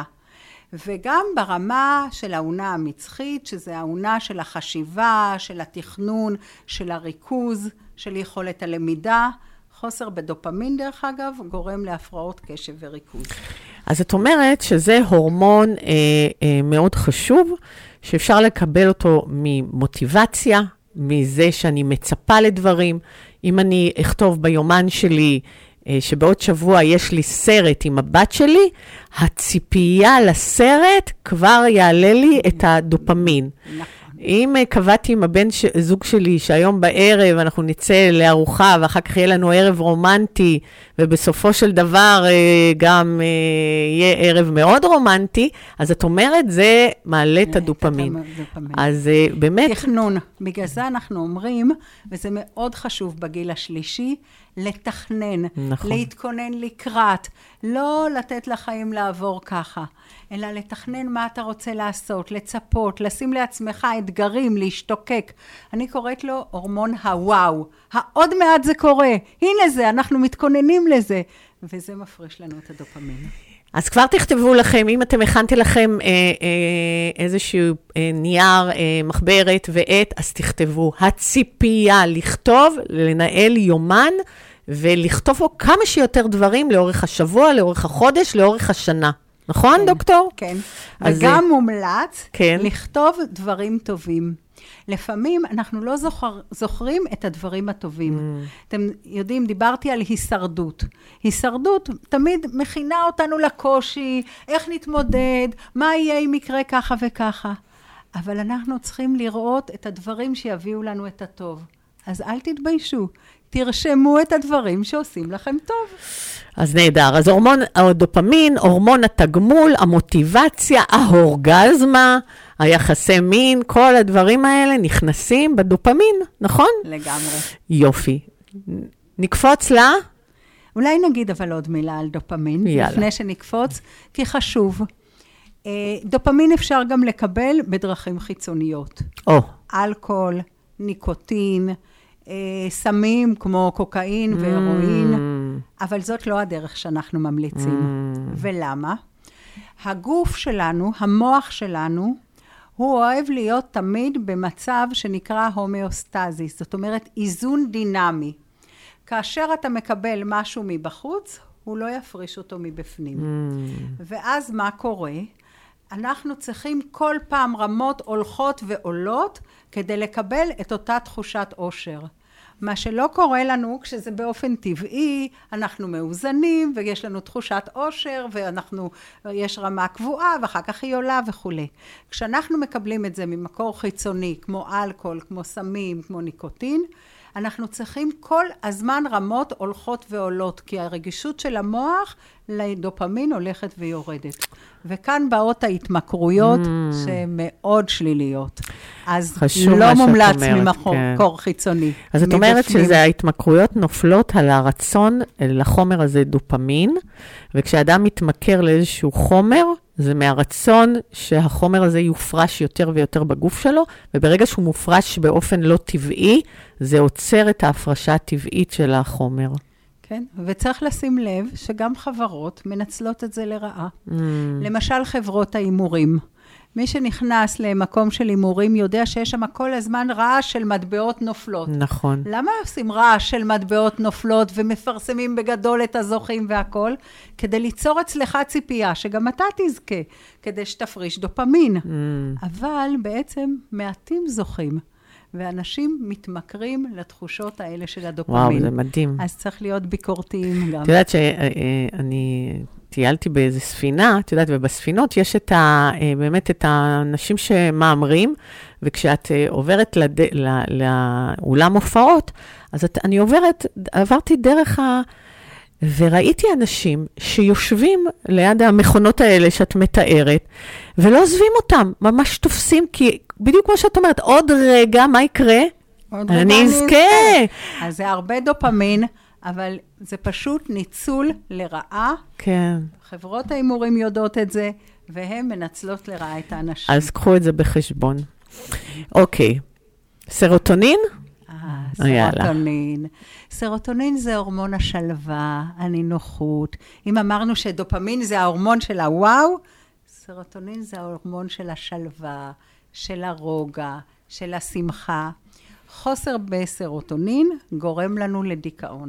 Speaker 5: וגם ברמה של העונה המצחית, שזה העונה של החשיבה, של התכנון, של הריכוז, של יכולת הלמידה, חוסר בדופמין דרך אגב, גורם להפרעות קשב וריכוז.
Speaker 4: אז את אומרת שזה הורמון מאוד חשוב, שאפשר לקבל אותו ממוטיבציה, מזה שאני מצפה לדברים. אם אני אכתוב ביומן שלי, שבעוד שבוע יש לי סרט עם הבת שלי, הציפייה לסרט כבר יעלה לי את הדופמין. אם קבעתי עם הבן זוג שלי שהיום בערב אנחנו נצא לארוחה ואחר כך יהיה לנו ערב רומנטי ובסופו של דבר גם יהיה ערב מאוד רומנטי, אז את אומרת זה מעלה את הדופמין. אז באמת...
Speaker 5: תכנון. בגלל זה אנחנו אומרים, וזה מאוד חשוב בגיל השלישי, לתכנן, נכון. להתכונן לקראת, לא לתת לחיים לעבור ככה, אלא לתכנן מה אתה רוצה לעשות, לצפות, לשים לעצמך אתגרים, להשתוקק. אני קוראת לו הורמון הוואו. עוד מעט זה קורה, הנה זה, אנחנו מתכוננים לזה, וזה מפריש לנו את הדופמין.
Speaker 4: אז כבר תכתבו לכם, אם אתם הכנתי לכם איזשהו נייר, מחברת ועט, אז תכתבו הציפייה, לכתוב, לנהל יומן, ולכתוב פה כמה שיותר דברים לאורך השבוע, לאורך החודש, לאורך השנה. נכון,
Speaker 5: כן,
Speaker 4: דוקטור?
Speaker 5: כן. וגם מומלץ לכתוב דברים טובים. לפעמים אנחנו לא זוכרים את הדברים הטובים. אתם יודעים, דיברתי על הישרדות. הישרדות תמיד מכינה אותנו לקושי, איך נתמודד, מה יהיה אם יקרה ככה וככה. אבל אנחנו צריכים לראות את הדברים שיביאו לנו את הטוב. אז אל תתביישו, תרשמו את הדברים שעושים לכם טוב.
Speaker 4: אז נהדר, אז הורמון הדופמין, הורמון התגמול, המוטיבציה, האורגזמה, היחסי מין, כל הדברים האלה נכנסים בדופמין, נכון?
Speaker 5: לגמרי.
Speaker 4: יופי. נקפוץ לה?
Speaker 5: אולי נגיד אבל עוד מילה על דופמין, יאללה. לפני שנקפוץ, כי חשוב. דופמין אפשר גם לקבל בדרכים חיצוניות. אלכוהול, ניקוטין, סמים כמו קוקאין והרואין, אבל זאת לא הדרך שאנחנו ממליצים. ולמה? הגוף שלנו, המוח שלנו, הוא אוהב להיות תמיד במצב שנקרא הומאוסטזיס, זאת אומרת איזון דינמי. כאשר אתה מקבל משהו מבחוץ, הוא לא יפריש אותו מבפנים. ואז מה קורה? אנחנו צריכים כל פעם רמות הולכות ועולות כדי לקבל את אותה תחושת אושר. מה שלא קורה לנו כשזה באופן טבעי, אנחנו מאוזנים ויש לנו תחושת אושר ויש רמה קבועה ואחר כך היא עולה וכו'. כשאנחנו מקבלים את זה ממקור חיצוני כמו אלכוהול, כמו סמים, כמו ניקוטין, אנחנו צריכים כל הזמן רמות הולכות ועולות, כי הרגישות של המוח לדופמין הולכת ויורדת. וכאן באות ההתמכרויות שהן מאוד שליליות. אז לא מומלץ ממקור חיצוני.
Speaker 4: אז את אומרת שזה ההתמכרויות נופלות על הרצון לחומר הזה דופמין, וכשאדם מתמכר לאיזשהו חומר, זה מהרצון שהחומר הזה יופרש יותר ויותר בגוף שלו, וברגע שהוא מופרש באופן לא טבעי, זה עוצר את ההפרשה הטבעית של החומר.
Speaker 5: כן, וצריך לשים לב שגם חברות מנצלות את זה לרעה. למשל חברות האימורים. מי שנכנס למקום של אימורים יודע שיש שם כל הזמן רעש של מטבעות נופלות.
Speaker 4: נכון.
Speaker 5: למה עושים רעש של מטבעות נופלות ומפרסמים בגדול את הזוכים והכל? כדי ליצור אצלך ציפייה שגם אתה תזכה, כדי שתפריש דופמין. אבל בעצם מעטים זוכים. ואנשים מתמכרים לתחושות האלה של הדופמין.
Speaker 4: וואו, זה מדהים.
Speaker 5: אז צריך להיות ביקורתיים גם.
Speaker 4: את יודעת שאני טיילתי באיזו ספינה, את יודעת, ובספינות יש באמת את האנשים שמאמרים, וכשאת עוברת לאולם הופעות, אז אני עברתי דרך וראיתי אנשים שיושבים ליד המכונות האלה שאת מתארת, ולא עוזבים אותם, ממש תופסים, כי בדיוק כמו שאת אומרת, עוד רגע, מה יקרה? אני אזכה.
Speaker 5: אז זה הרבה דופמין, אבל זה פשוט ניצול לרעה.
Speaker 4: כן.
Speaker 5: חברות האימורים יודעות את זה, והן מנצלות לרעה את האנשים.
Speaker 4: אז קחו את זה בחשבון. אוקיי. סרוטונין?
Speaker 5: סרוטונין. סרוטונין זה הורמון השלווה, הנינוחות. אם אמרנו שדופמין זה ההורמון של הוואו, סרוטונין זה ההורמון של השלווה, של הרוגע, של השמחה. חוסר בסרוטונין גורם לנו לדיכאון.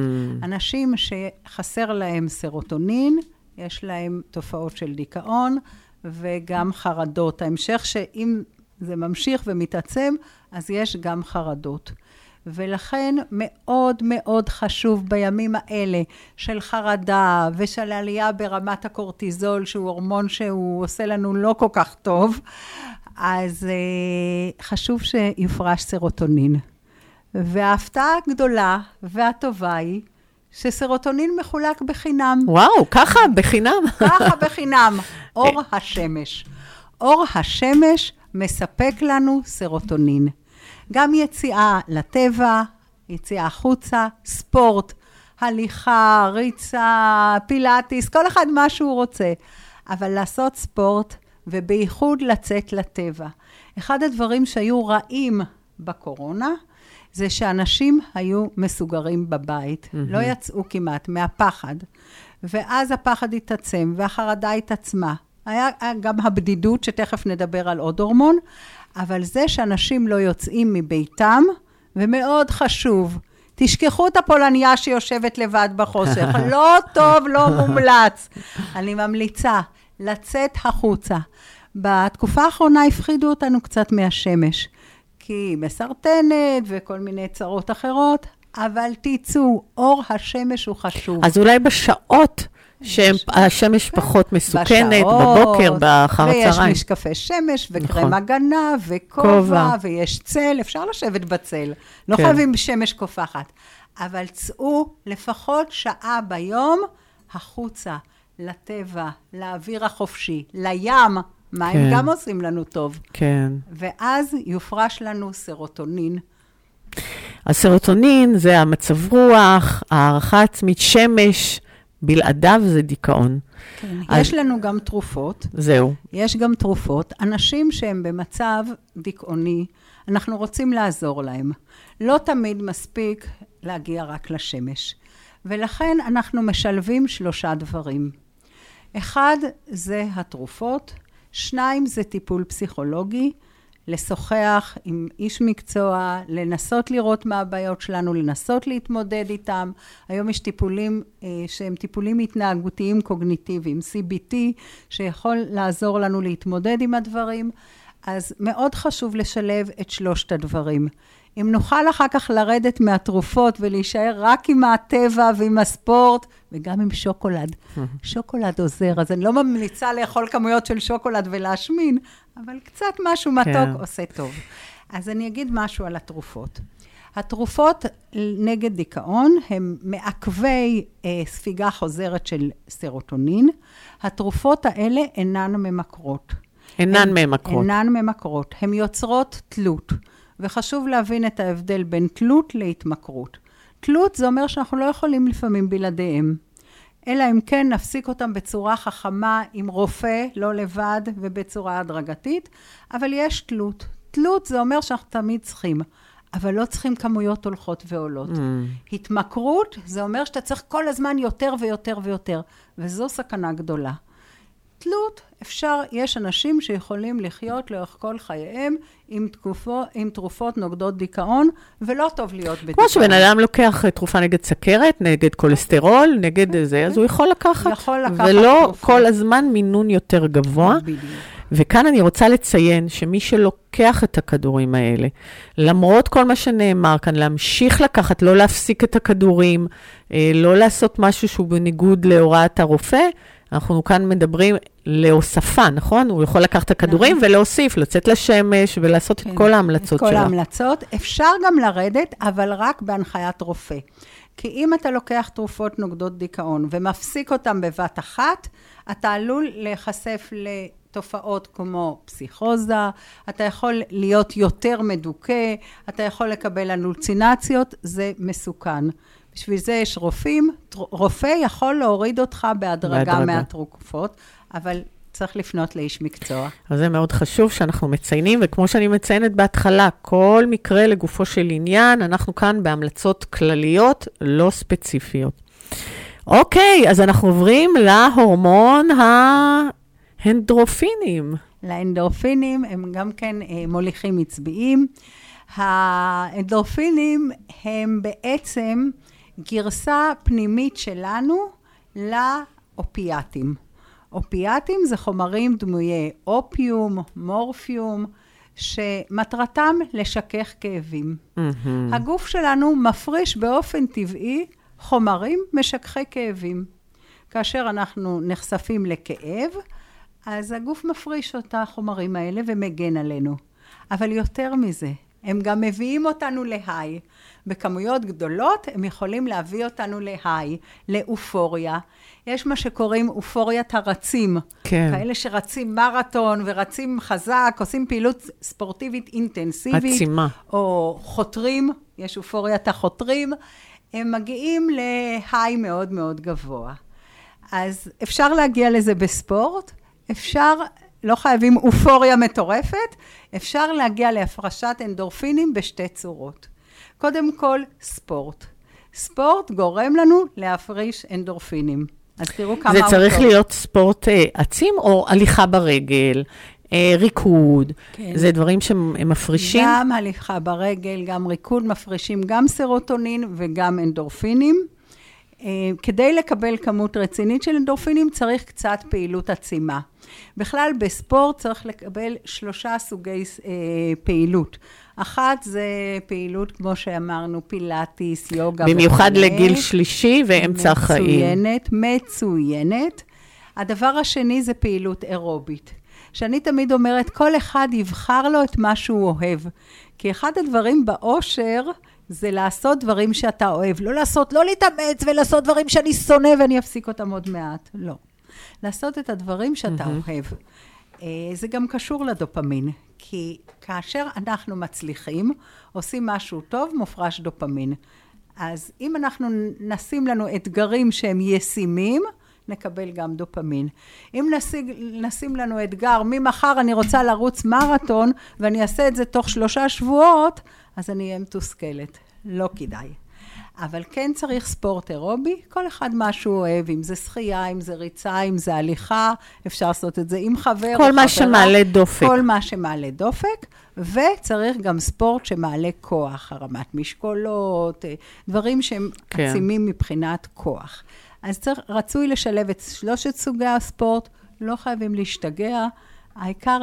Speaker 5: אנשים שחסר להם סרוטונין, יש להם תופעות של דיכאון וגם חרדות. ההמשך שאם זה ממשיך ומתעצם, אז יש גם חרדות. ולכן מאוד מאוד חשוב בימים האלה של חרדה ושל עלייה ברמת הקורטיזול, שהוא הורמון שהוא עושה לנו לא כל כך טוב, אז חשוב שיופרש סרוטונין. וההפתעה הגדולה והטובה היא שסרוטונין מחולק בחינם.
Speaker 4: וואו, ככה בחינם.
Speaker 5: ככה בחינם. אור השמש. אור השמש מספק לנו סרוטונין. גם יציאה לטבע, יציאה החוצה, ספורט, הליכה, ריצה, פילאטיס, כל אחד מה שהוא רוצה. אבל לעשות ספורט ובייחוד לצאת לטבע. אחד הדברים שהיו רעים בקורונה, זה שאנשים היו מסוגרים בבית, לא יצאו כמעט מהפחד, ואז הפחד התעצם והחרדה התעצמה. היה גם הבדידות, שתכף נדבר על עוד הורמון, אבל זה שאנשים לא יוצאים מביתם, ומאוד חשוב, תשכחו את הפולניה שיושבת לבד בחושך, לא טוב, לא מומלץ. אני ממליצה לצאת החוצה. בתקופה האחרונה הפחידו אותנו קצת מהשמש, כי היא מסרטנת וכל מיני צרות אחרות, אבל תצאו, אור השמש הוא חשוב.
Speaker 4: אז אולי בשעות שהשמש פחות מסוכנת, בבוקר, באחר הצהריים.
Speaker 5: ויש משקפי שמש וקרם הגנה וכובע, ויש צל, אפשר לשבת בצל. לא חייבים שמש קופחת. אבל צאו לפחות שעה ביום החוצה, לטבע, לאוויר החופשי, לים, מים גם עושים לנו טוב.
Speaker 4: כן.
Speaker 5: ואז יופרש לנו סרוטונין.
Speaker 4: הסרוטונין זה המצב רוח, הערכה עצמית, שמש, בלעדיו זה דיכאון.
Speaker 5: כן, יש לנו גם תרופות.
Speaker 4: זהו.
Speaker 5: יש גם תרופות. אנשים שהם במצב דיכאוני, אנחנו רוצים לעזור להם. לא תמיד מספיק להגיע רק לשמש. ולכן אנחנו משלבים 3 דברים. 1 זה התרופות, 2 זה טיפול פסיכולוגי, לשוחח עם איש מקצוע, לנסות לראות מה הבעיות שלנו, לנסות להתמודד איתם. היום יש טיפולים שהם טיפולים התנהגותיים קוגניטיביים, CBT, שיכול לעזור לנו להתמודד עם הדברים. אז מאוד חשוב לשלב את 3 הדברים. אם נוכל אחר כך לרדת מהתרופות ולהישאר רק עם הטבע ועם הספורט, וגם עם שוקולד. שוקולד עוזר, אז אני לא ממליצה לאכול כמויות של שוקולד ולהשמין, אבל קצת משהו מתוק עושה טוב. אז אני אגיד משהו על התרופות. התרופות נגד דיכאון הם מעכבי ספיגה חוזרת של סרוטונין. התרופות האלה אינן ממכרות.
Speaker 4: אינן ממכרות.
Speaker 5: אינן ממכרות. הן יוצרות תלות. וחשוב להבין את ההבדל בין תלות להתמכרות. תלות זה אומר שאנחנו לא יכולים לפעמים בלעדיהם. אלא אם כן נפסיק אותם בצורה חכמה עם רופא, לא לבד ובצורה הדרגתית. אבל יש תלות. תלות זה אומר שאנחנו תמיד צריכים. אבל לא צריכים כמויות הולכות ועולות. התמכרות זה אומר שאתה צריך כל הזמן יותר ויותר ויותר. וזו סכנה גדולה. תלות, יש אנשים שיכולים לחיות לאורך כל חייהם עם תרופות נוגדות דיכאון, ולא טוב להיות בדיכאון.
Speaker 4: כמו שבן אדם לוקח תרופה נגד סכרת, נגד כולסטרול, נגד זה, אז הוא יכול לקחת. ולא
Speaker 5: תרופה.
Speaker 4: כל הזמן מינון יותר גבוה.
Speaker 5: בדיוק.
Speaker 4: וכאן אני רוצה לציין שמי שלוקח את הכדורים האלה, למרות כל מה שנאמר כאן, להמשיך לקחת, לא להפסיק את הכדורים, לא לעשות משהו שהוא בניגוד להוראת הרופא, אנחנו כאן מדברים להוספה, נכון? הוא יכול לקחת את הכדורים ולהוסיף, לצאת לשמש ולעשות את כל ההמלצות שלו.
Speaker 5: את כל ההמלצות. אפשר גם לרדת, אבל רק בהנחיית רופא. כי אם אתה לוקח תרופות נוגדות דיכאון ומפסיק אותם בבת אחת, אתה עלול להיחשף לתופעות כמו פסיכוזה, אתה יכול להיות יותר מדוכא, אתה יכול לקבל הלוצינציות, זה מסוכן. בשביל זה יש רופאים, רופא יכול להוריד אותך בהדרגה מהתרופות, אבל צריך לפנות לאיש מקצוע.
Speaker 4: אז זה מאוד חשוב שאנחנו מציינים, וכמו שאני מציינת בהתחלה, כל מקרה לגופו של עניין, אנחנו כאן בהמלצות כלליות, לא ספציפיות. אוקיי, אז אנחנו עוברים להורמון האנדורפינים.
Speaker 5: לאנדורפינים הם גם כן מוליכים עצביים. האנדורפינים הם בעצם גרסה פנימית שלנו לאופיאטים. אופיאטים זה חומרים דמויי אופיום, מורפיום, שמטרתם לשכך כאבים. הגוף שלנו מפריש באופן טבעי חומרים משככי כאבים. כאשר אנחנו נחשפים לכאב, אז הגוף מפריש את החומרים האלה ומגן עלינו. אבל יותר מזה, הם גם מביאים אותנו להיי. בכמויות גדולות הם יכולים להביא אותנו להיי, לאופוריה. יש מה שקוראים אופוריית הרצים.
Speaker 4: כן.
Speaker 5: כאלה שרצים מרתון ורצים חזק, עושים פעילות ספורטיבית אינטנסיבית.
Speaker 4: עצימה.
Speaker 5: או חותרים, יש אופוריית החותרים. הם מגיעים להיי מאוד מאוד גבוה. אז אפשר להגיע לזה בספורט, אפשר, לא חייבים אופוריה מטורפת, אפשר להגיע להפרשת אנדורפינים בשתי צורות. קודם כל, ספורט. ספורט גורם לנו להפריש אנדורפינים. אז תראו כמה
Speaker 4: זה צריך להיות ספורט עצים או הליכה ברגל, ריקוד, כן. זה דברים שהם מפרישים?
Speaker 5: גם הליכה ברגל, גם ריקוד, מפרישים גם סרוטונין וגם אנדורפינים. כדי לקבל כמות רצינית של אנדורפינים צריך קצת פעילות עצימה. בכלל בספורט צריך לקבל 3 סוגי פעילות. אחת זה פעילות כמו שאמרנו פילאטיס, יוגה.
Speaker 4: במיוחד לגיל שלישי ואמצע החיים.
Speaker 5: מצוינת. הדבר השני זה פעילות אירובית. שאני תמיד אומרת כל אחד יבחר לו את מה שהוא אוהב. כי אחד הדברים באושר זה לעשות דברים שאתה אוהב. לא להתאמץ ולעשות דברים שאני שונא ואני אפסיק אותם עוד מעט. לא. לעשות את הדברים שאתה אוהב. זה גם קשור לדופמין. כי כאשר אנחנו מצליחים, עושים משהו טוב, מופרש דופמין. אז אם אנחנו נשים לנו אתגרים שהם ישימים, נקבל גם דופמין. אם נשים לנו אתגר, ממחר אני רוצה לרוץ מרתון, ואני אעשה את זה תוך 3 שבועות, אז אני אהיה מתוסכלת. לא כדאי. אבל כן צריך ספורט אירובי, כל אחד מה שהוא אוהב, אם זה שחייה, אם זה ריצה, אם זה הליכה, אפשר לעשות את זה עם חבר.
Speaker 4: כל מה שמעלה דופק.
Speaker 5: כל מה שמעלה דופק, וצריך גם ספורט שמעלה כוח, הרמת משקולות, דברים שהם עצימים מבחינת כוח. אז רצוי לשלב את 3 סוגי הספורט, לא חייבים להשתגע, העיקר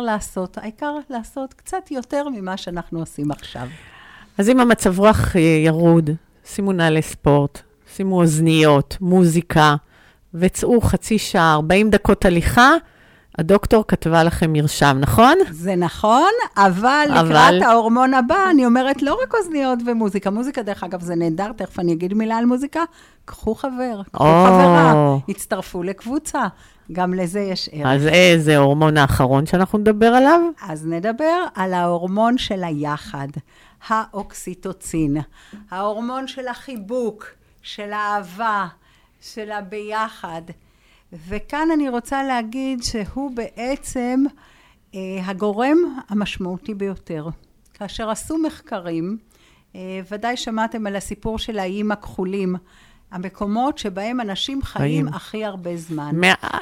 Speaker 5: לעשות קצת יותר ממה שאנחנו עושים עכשיו.
Speaker 4: אז אם המצב רוח ירוד, שימו נעלי ספורט, שימו אוזניות, מוזיקה, וצאו חצי שעה, 40 דקות הליכה, הדוקטור כתבה לכם מרשם, נכון?
Speaker 5: זה נכון, אבל לקראת ההורמון הבא, אני אומרת לא רק אוזניות ומוזיקה. מוזיקה, דרך אגב, זה נהדר, תכף אני אגיד מילה על מוזיקה. קחו חבר, קחו חברה, הצטרפו לקבוצה. גם לזה יש ערך.
Speaker 4: אז איזה ההורמון האחרון שאנחנו נדבר עליו?
Speaker 5: אז נדבר על ההורמון של היחד, האוקסיטוצין. ההורמון של החיבוק, של האהבה, של הביחד. וכאן אני רוצה להגיד שהוא בעצם הגורם המשמעותי ביותר. כאשר עשו מחקרים, ודאי שמעתם על הסיפור של האיים הכחולים, המקומות שבהם אנשים חיים הכי הרבה זמן.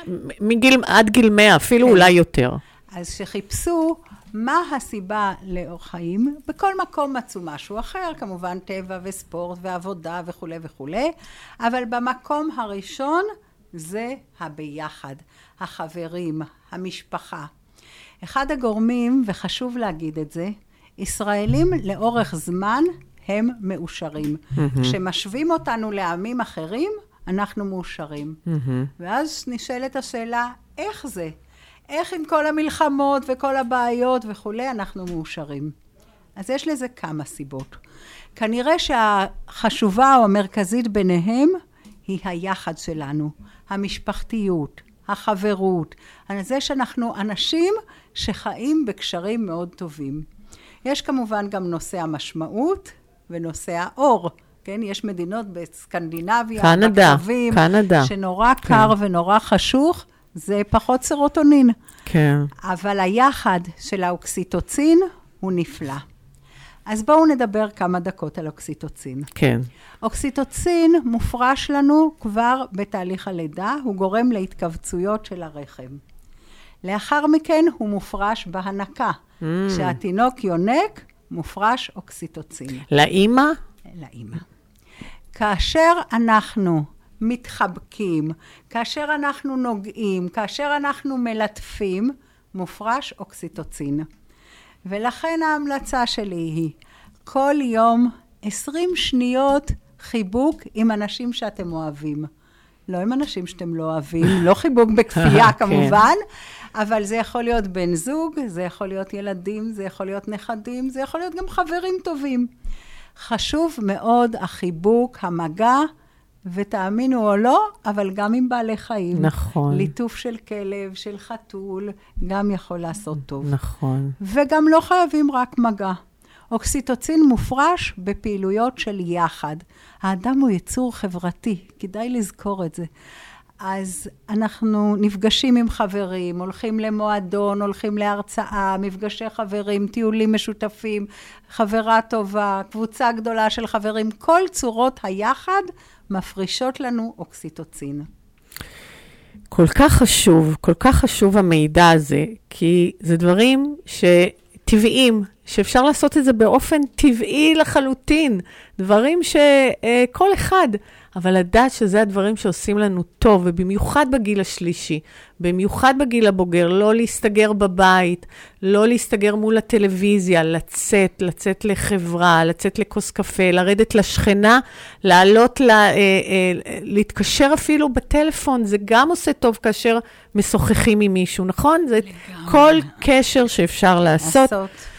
Speaker 4: עד גיל 100, אפילו אולי יותר.
Speaker 5: אז שחיפשו מה הסיבה לאור חיים, בכל מקום מצאו משהו אחר, כמובן טבע וספורט ועבודה וכו' וכו', אבל במקום הראשון זה הביחד, החברים, המשפחה. אחד הגורמים, וחשוב להגיד את זה, ישראלים לאורך זמן הם מאושרים. כשמשווים אותנו לעמים אחרים, אנחנו מאושרים. ואז נשאלת השאלה, איך זה? איך עם כל המלחמות וכל הבעיות וכולי, אנחנו מאושרים? אז יש לזה כמה סיבות. כנראה שהחשובה או המרכזית ביניהם היא היחד שלנו, המשפחתיות, החברות, על זה שאנחנו אנשים שחיים בקשרים מאוד טובים. יש כמובן גם נושא המשמעות ונושא האור. כן? יש מדינות בסקנדינביה, בקרבים, שנורא קר ונורא חשוך, זה פחות סרוטונין.
Speaker 4: כן.
Speaker 5: אבל היחד של האוקסיטוצין הוא נפלא. אז בואו נדבר כמה דקות על אוקסיטוצין.
Speaker 4: כן.
Speaker 5: אוקסיטוצין מופרש לנו כבר בתהליך הלידה, הוא גורם להתכווצויות של הרחם. לאחר מכן הוא מופרש בהנקה. כשהתינוק יונק, מופרש אוקסיטוצין.
Speaker 4: לאמא?
Speaker 5: לאמא. כאשר אנחנו מתחבקים, כאשר אנחנו נוגעים, כאשר אנחנו מלטפים, מופרש אוקסיטוצין. ולכן ההמלצה שלי היא, כל יום 20 שניות חיבוק עם אנשים שאתם אוהבים. לא עם אנשים שאתם לא אוהבים, לא חיבוק בכפייה כמובן, אבל זה יכול להיות בן זוג, זה יכול להיות ילדים, זה יכול להיות נכדים, זה יכול להיות גם חברים טובים. חשוב מאוד החיבוק, המגע, ותאמינו או לא, אבל גם עם בעלי חיים.
Speaker 4: נכון.
Speaker 5: ליטוף של כלב, של חתול, גם יכול לעשות טוב.
Speaker 4: נכון.
Speaker 5: וגם לא חייבים רק מגע. אוקסיטוצין מופרש בפעילויות של יחד. האדם הוא יצור חברתי, כדאי לזכור את זה. אז אנחנו נפגשים עם חברים, הולכים למועדון, הולכים להרצאה, מפגשי חברים, טיולים משותפים, חברה טובה, קבוצה גדולה של חברים, כל צורות היחד מפרישות לנו אוקסיטוצין.
Speaker 4: כל כך חשוב המידע הזה, כי זה דברים שטבעיים, שאפשר לעשות את זה באופן טבעי לחלוטין, דברים שכל אחד, אבל לדעת שזה הדברים שעושים לנו טוב, ובמיוחד בגיל השלישי, במיוחד בגיל הבוגר, לא להסתגר בבית, לא להסתגר מול הטלוויזיה, לצאת לחברה, לצאת לכוס קפה, לרדת לשכנה, לעלות, להתקשר אפילו בטלפון, זה גם עושה טוב כאשר משוחחים עם מישהו, נכון? זה כל קשר שאפשר לעשות.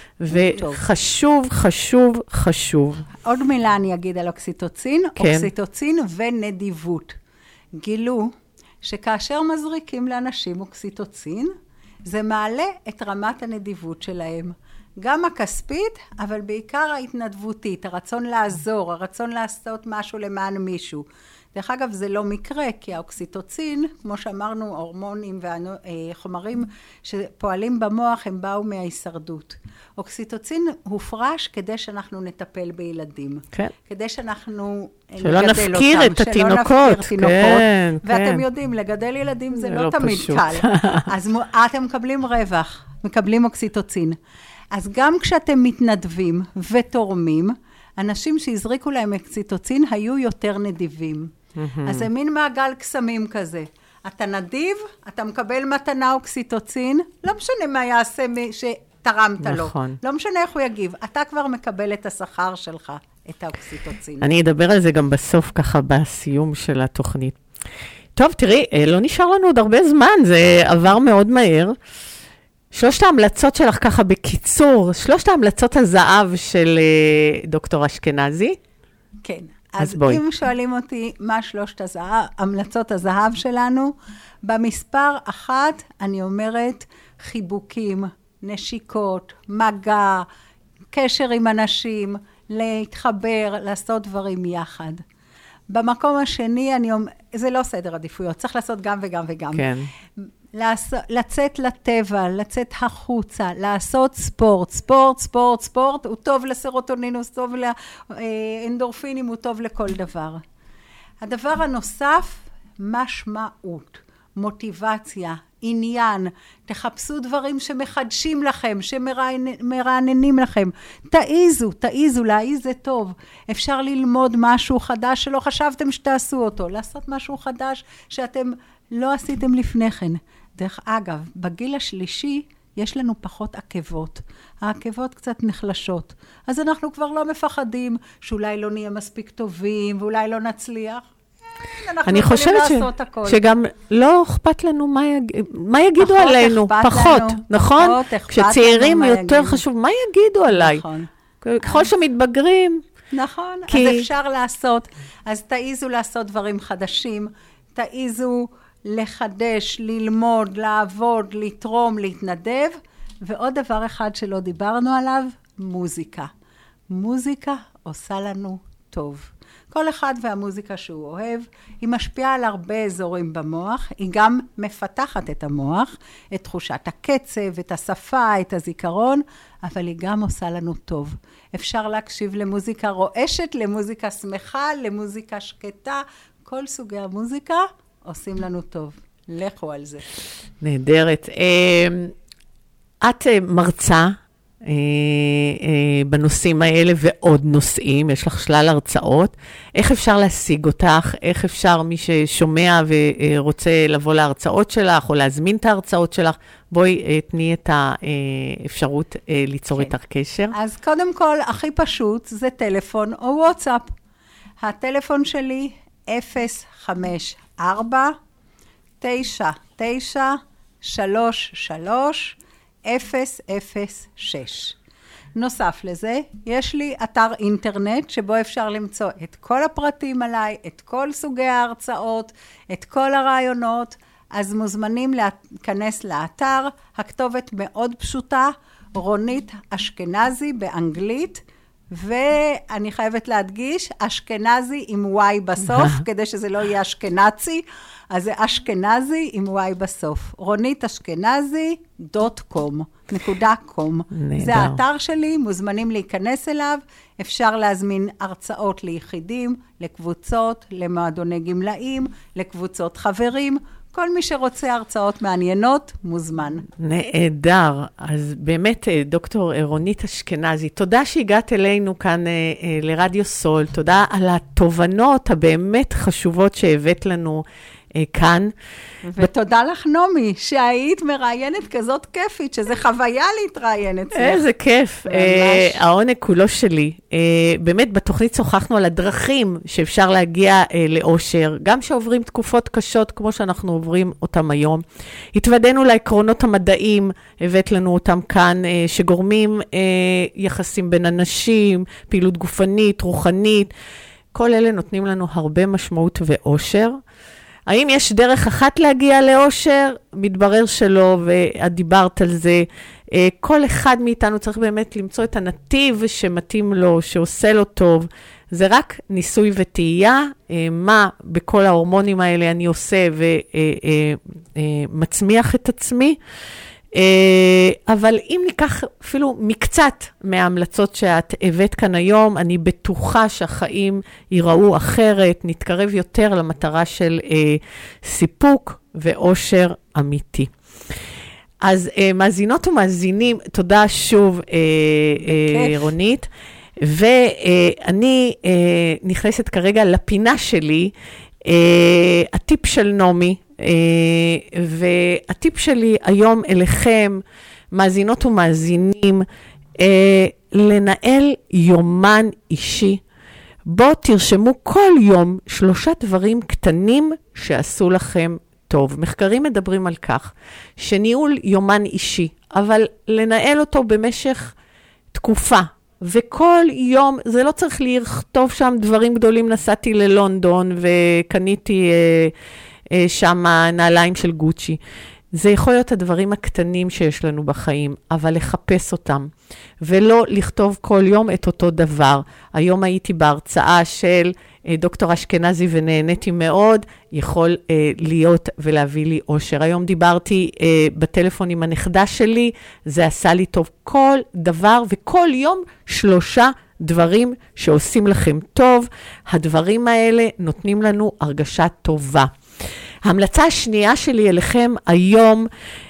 Speaker 4: וחשוב.
Speaker 5: עוד מילה אני אגיד על אוקסיטוצין. כן. אוקסיטוצין ונדיבות. גילו שכאשר מזריקים לאנשים אוקסיטוצין, זה מעלה את רמת הנדיבות שלהם. גם הכספית, אבל בעיקר ההתנדבותית, הרצון לעזור, הרצון לעשות משהו למען מישהו. דרך אגב, זה לא מקרה, כי האוקסיטוצין, כמו שאמרנו, הורמונים וחומרים שפועלים במוח, הם באו מההישרדות. אוקסיטוצין הופרש כדי שאנחנו נטפל בילדים.
Speaker 4: כן.
Speaker 5: כדי שאנחנו
Speaker 4: שלא נפקיר את התינוקות. כן,
Speaker 5: ואתם יודעים, לגדל ילדים זה לא תמיד קל. אז אתם מקבלים רווח, מקבלים אוקסיטוצין. אז גם כשאתם מתנדבים ותורמים, אנשים שהזריקו להם אוקסיטוצין היו יותר נדיבים. אז זה מין מעגל קסמים כזה. אתה נדיב, אתה מקבל מתנה אוקסיטוצין, לא משנה מה יעשה שתרמת לו. לא משנה איך הוא יגיב. אתה כבר מקבל את השכר שלך, את האוקסיטוצין.
Speaker 4: אני אדבר על זה גם בסוף ככה בסיום של התוכנית. טוב, תראי, לא נשאר לנו עוד הרבה זמן, זה עבר מאוד מהר. 3 ההמלצות שלך ככה בקיצור, 3 ההמלצות הזהב של דוקטור אשכנזי.
Speaker 5: כן, אז אם שואלים אותי מה 3 המלצות הזהב שלנו, במספר 1 אני אומרת חיבוקים, נשיקות, מגע, קשר עם אנשים, להתחבר, לעשות דברים יחד. במקום השני, זה לא סדר עדיפויות, צריך לעשות גם וגם וגם. כן. לצאת לטבע, לצאת החוצה, לעשות ספורט, ספורט, הוא טוב לסרוטונין, הוא טוב לאנדורפינים, הוא טוב לכל דבר. הדבר הנוסף, משמעות, מוטיבציה, עניין, תחפשו דברים שמחדשים לכם, שמרעננים לכם, תעיזו, להעיז זה טוב, אפשר ללמוד משהו חדש שלא חשבתם שתעשו אותו, לעשות משהו חדש שאתם לא עשיתם לפני כן. דרך אגב, בגיל השלישי יש לנו פחות עקבות, העקבות קצת נחלשות, אז אנחנו כבר לא מפחדים שאולי לא נהיה מספיק טובים ואולי לא נצליח.
Speaker 4: אני חושבת שגם לא אכפת לנו מה יגידו עלינו, פחות, נכון? כשצעירים יותר חשוב, מה יגידו עליי? ככל שמתבגרים.
Speaker 5: נכון, אז אפשר לעשות, אז תעיזו לעשות דברים חדשים, תעיזו לחדש, ללמוד, לעבוד, לתרום, להתנדב, ועוד דבר אחד שלא דיברנו עליו, מוזיקה. מוזיקה עושה לנו טוב. כל אחד והמוזיקה שהוא אוהב, היא משפיעה על הרבה אזורים במוח, היא גם מפתחת את המוח, את תחושת הקצב, את השפה, את הזיכרון, אבל היא גם עושה לנו טוב. אפשר להקשיב למוזיקה רועשת, למוזיקה שמחה, למוזיקה שקטה, כל סוגי המוזיקה עושים לנו טוב. לכו על זה.
Speaker 4: נהדרת. את מרצה בנושאים האלה ועוד נושאים, יש לך שלל הרצאות. איך אפשר להשיג אותך? איך אפשר מי ששומע ורוצה לבוא להרצאות שלך או להזמין את ההרצאות שלך? בואי תני את האפשרות ליצור איתך קשר.
Speaker 5: אז קודם כל, הכי פשוט זה טלפון או וואטסאפ. הטלפון שלי 054-99-33-6. נוסף לזה, יש לי אתר אינטרנט שבו אפשר למצוא את כל הפרטים עליי, את כל סוגי ההרצאות, את כל הרעיונות, אז מוזמנים להיכנס לאתר, הכתובת מאוד פשוטה, רונית אשכנזי באנגלית, ואני חייבת להדגיש, אשכנזי עם Y בסוף, כדי שזה לא יהיה אשכנצי, אז זה אשכנזי עם Y בסוף. ronitaashkenazi.com. זה האתר שלי, מוזמנים להיכנס אליו, אפשר להזמין הרצאות ליחידים, לקבוצות, למועדוני גמלאים, לקבוצות חברים, כל מי שרוצה הרצאות מעניינות, מוזמן.
Speaker 4: נהדר. אז באמת, דוקטור רונית אשכנזי, תודה שהגעת אלינו כאן לרדיו סול, תודה על התובנות הבאמת חשובות שהבאת לנו כאן.
Speaker 5: ותודה לך נומי, שהיית מראיינת כזאת כיפית, שזה חוויה להתראיין אצלך.
Speaker 4: איזה כיף, העונג כולו שלי. באמת בתוכנית שוחחנו על הדרכים שאפשר להגיע לאושר, גם שעוברים תקופות קשות כמו שאנחנו עוברים אותם היום. התוודענו לעקרונות המדעיים, הבאת לנו אותם כאן, שגורמים יחסים בין אנשים, פעילות גופנית, רוחנית, כל אלה נותנים לנו הרבה משמעות ואושר. האם יש דרך אחת להגיע לאושר? מתברר שלא, ואת דיברת על זה. כל אחד מאיתנו צריך באמת למצוא את הנתיב שמתאים לו, שעושה לו טוב. זה רק ניסוי וטעייה, מה בכל ההורמונים האלה אני עושה ומצמיח את עצמי. אבל אם ניקח אפילו מקצת מההמלצות שאת הבאת כאן היום, אני בטוחה שהחיים ייראו אחרת, נתקרב יותר למטרה של סיפוק ואושר אמיתי. אז מאזינות ומאזינים, תודה שוב רונית, ואני נכנסת כרגע לפינה שלי, הטיפ של נומי, והטיפ שלי היום אליכם, מאזינות ומאזינים, לנהל יומן אישי, בואו תרשמו כל יום 3 דברים קטנים שעשו לכם טוב. מחקרים מדברים על כך שניהול יומן אישי, אבל לנהל אותו במשך תקופה, וכל יום, זה לא צריך לכתוב שם דברים גדולים, נסעתי ללונדון וקניתי שם נעליים של גוצ'י. זה יכול להיות הדברים הקטנים שיש לנו בחיים, אבל לחפש אותם, ולא לכתוב כל יום את אותו דבר. היום הייתי בהרצאה של דוקטור אשכנזי ונהניתי מאוד, יכול להיות ולהביא לי אושר. היום דיברתי בטלפון עם הנכדה שלי, זה עשה לי טוב. כל דבר וכל יום 3 דברים שעושים לכם טוב, הדברים האלה נותנים לנו הרגשה טובה. ההמלצה השנייה שלי אליכם היום,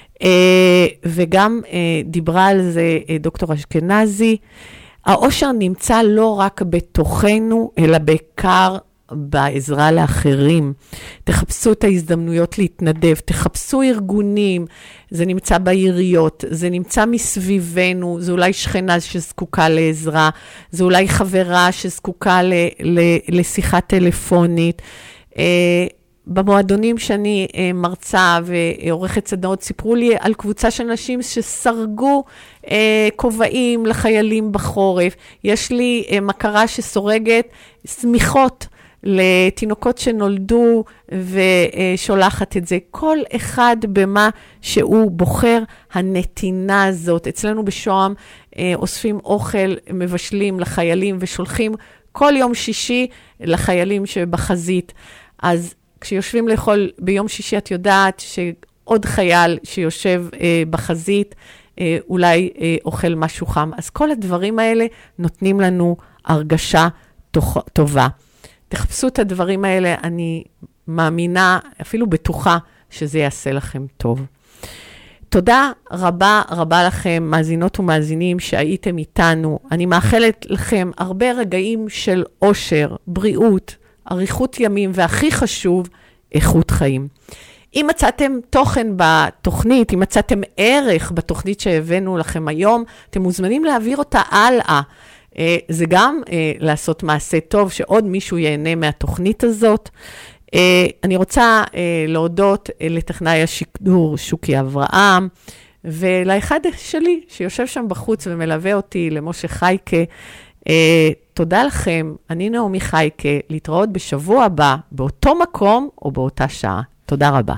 Speaker 4: וגם דיברה על זה דוקטור אשכנזי, האושר נמצא לא רק בתוכנו, אלא בעיקר בעזרה לאחרים. תחפשו את ההזדמנויות להתנדב, תחפשו ארגונים, זה נמצא בעיריות, זה נמצא מסביבנו, זה אולי שכנה שזקוקה לעזרה, זה אולי חברה שזקוקה לשיחה טלפונית. במועדונים שאני מרצה ועורכת סדנאות, סיפרו לי על קבוצה של נשים שסרגו כובעים לחיילים בחורף. יש לי מכרה שסורגת סמיכות לתינוקות שנולדו ושולחת את זה. כל אחד במה שהוא בוחר, הנתינה הזאת. אצלנו בשוהם אוספים אוכל, מבשלים לחיילים ושולחים כל יום שישי לחיילים שבחזית. אז כשיושבים לאכול ביום שישי, את יודעת שעוד חייל שיושב בחזית, אולי אוכל משהו חם. אז כל הדברים האלה נותנים לנו הרגשה טובה. תחפשו את הדברים האלה, אני מאמינה, אפילו בטוחה, שזה יעשה לכם טוב. תודה רבה רבה לכם, מאזינות ומאזינים שהייתם איתנו. אני מאחלת לכם הרבה רגעים של אושר, בריאות, אריכות ימים, והכי חשוב, איכות חיים. אם מצאתם תוכן בתוכנית, אם מצאתם ערך בתוכנית שהבאנו לכם היום, אתם מוזמנים להעביר אותה הלאה. זה גם לעשות מעשה טוב, שעוד מישהו ייהנה מהתוכנית הזאת. אני רוצה להודות לטכנאי השידור שוקי אברהם, ולאחד שלי שיושב שם בחוץ ומלווה אותי, למשה חייקה. תודה לכם, אני נעמי חייקה, להתראות בשבוע הבא, באותו מקום או באותה שעה. תודה רבה.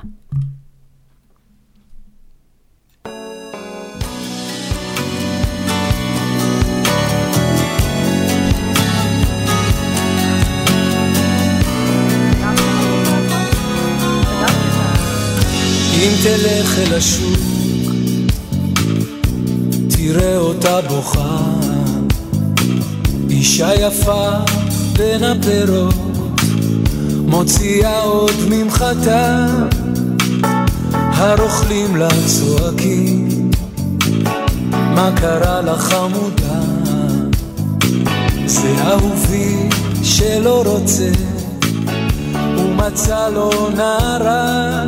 Speaker 7: אם תלך אל השוק, תראה אותה בוכה, אישה יפה בין הפירות, מוציאה עוד ממחתה, הרוכלים לה צועקים, מה קרה לך חמודה? זה אהובי שלא רוצה, ומצא לו נערה.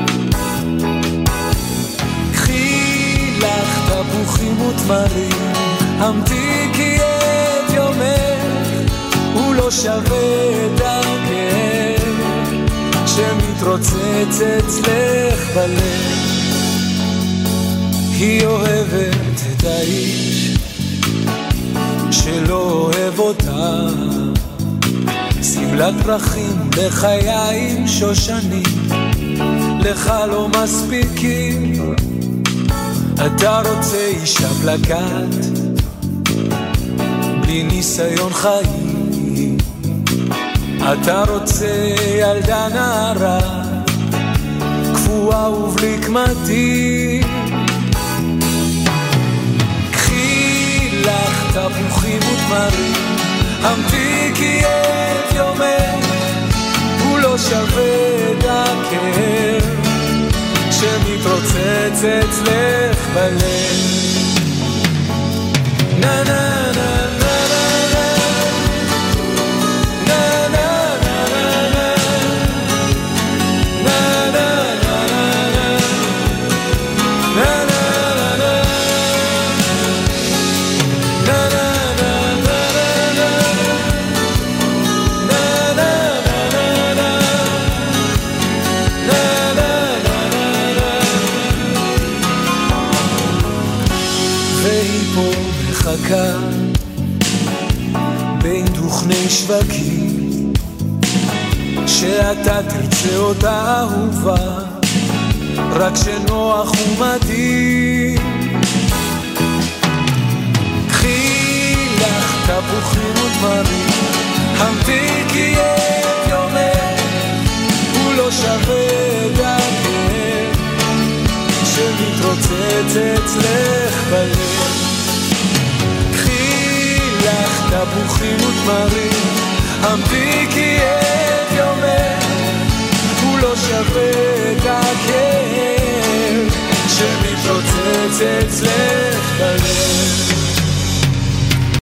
Speaker 7: קחי לך תפוחים ותמרים, המתיקי את יומך, הוא לא שווה את הכאב שמתרוצץ אצלך בלב. היא אוהבת את האיש שלא אוהב אותה, סמלת פרחים בחיים שושנים, לך לא מספיקים. אתה רוצה אישה פלקט בלי ניסיון חיים, אתה רוצה ילדה נערה קפואה ובלי קמטים. קחי לך תפוחים ותמרים, המתיקי את יומך, הוא לא שווה את הכאב שמתרוצץ אצלך בלב. נה נה נה פני שווקים, שאתה תרצה אותה אהובה, רק שנוח ומתאים. קחי לך תפוחים ותמרים, המתיקי את יומך, הוא לא שווה דרכך, שמתרוצץ אצלך בלב. קחי לך תפוחים ותמרים, המתיקי את יומך, הוא לא שווה דרכך, שמתרוצץ אצלך בלב.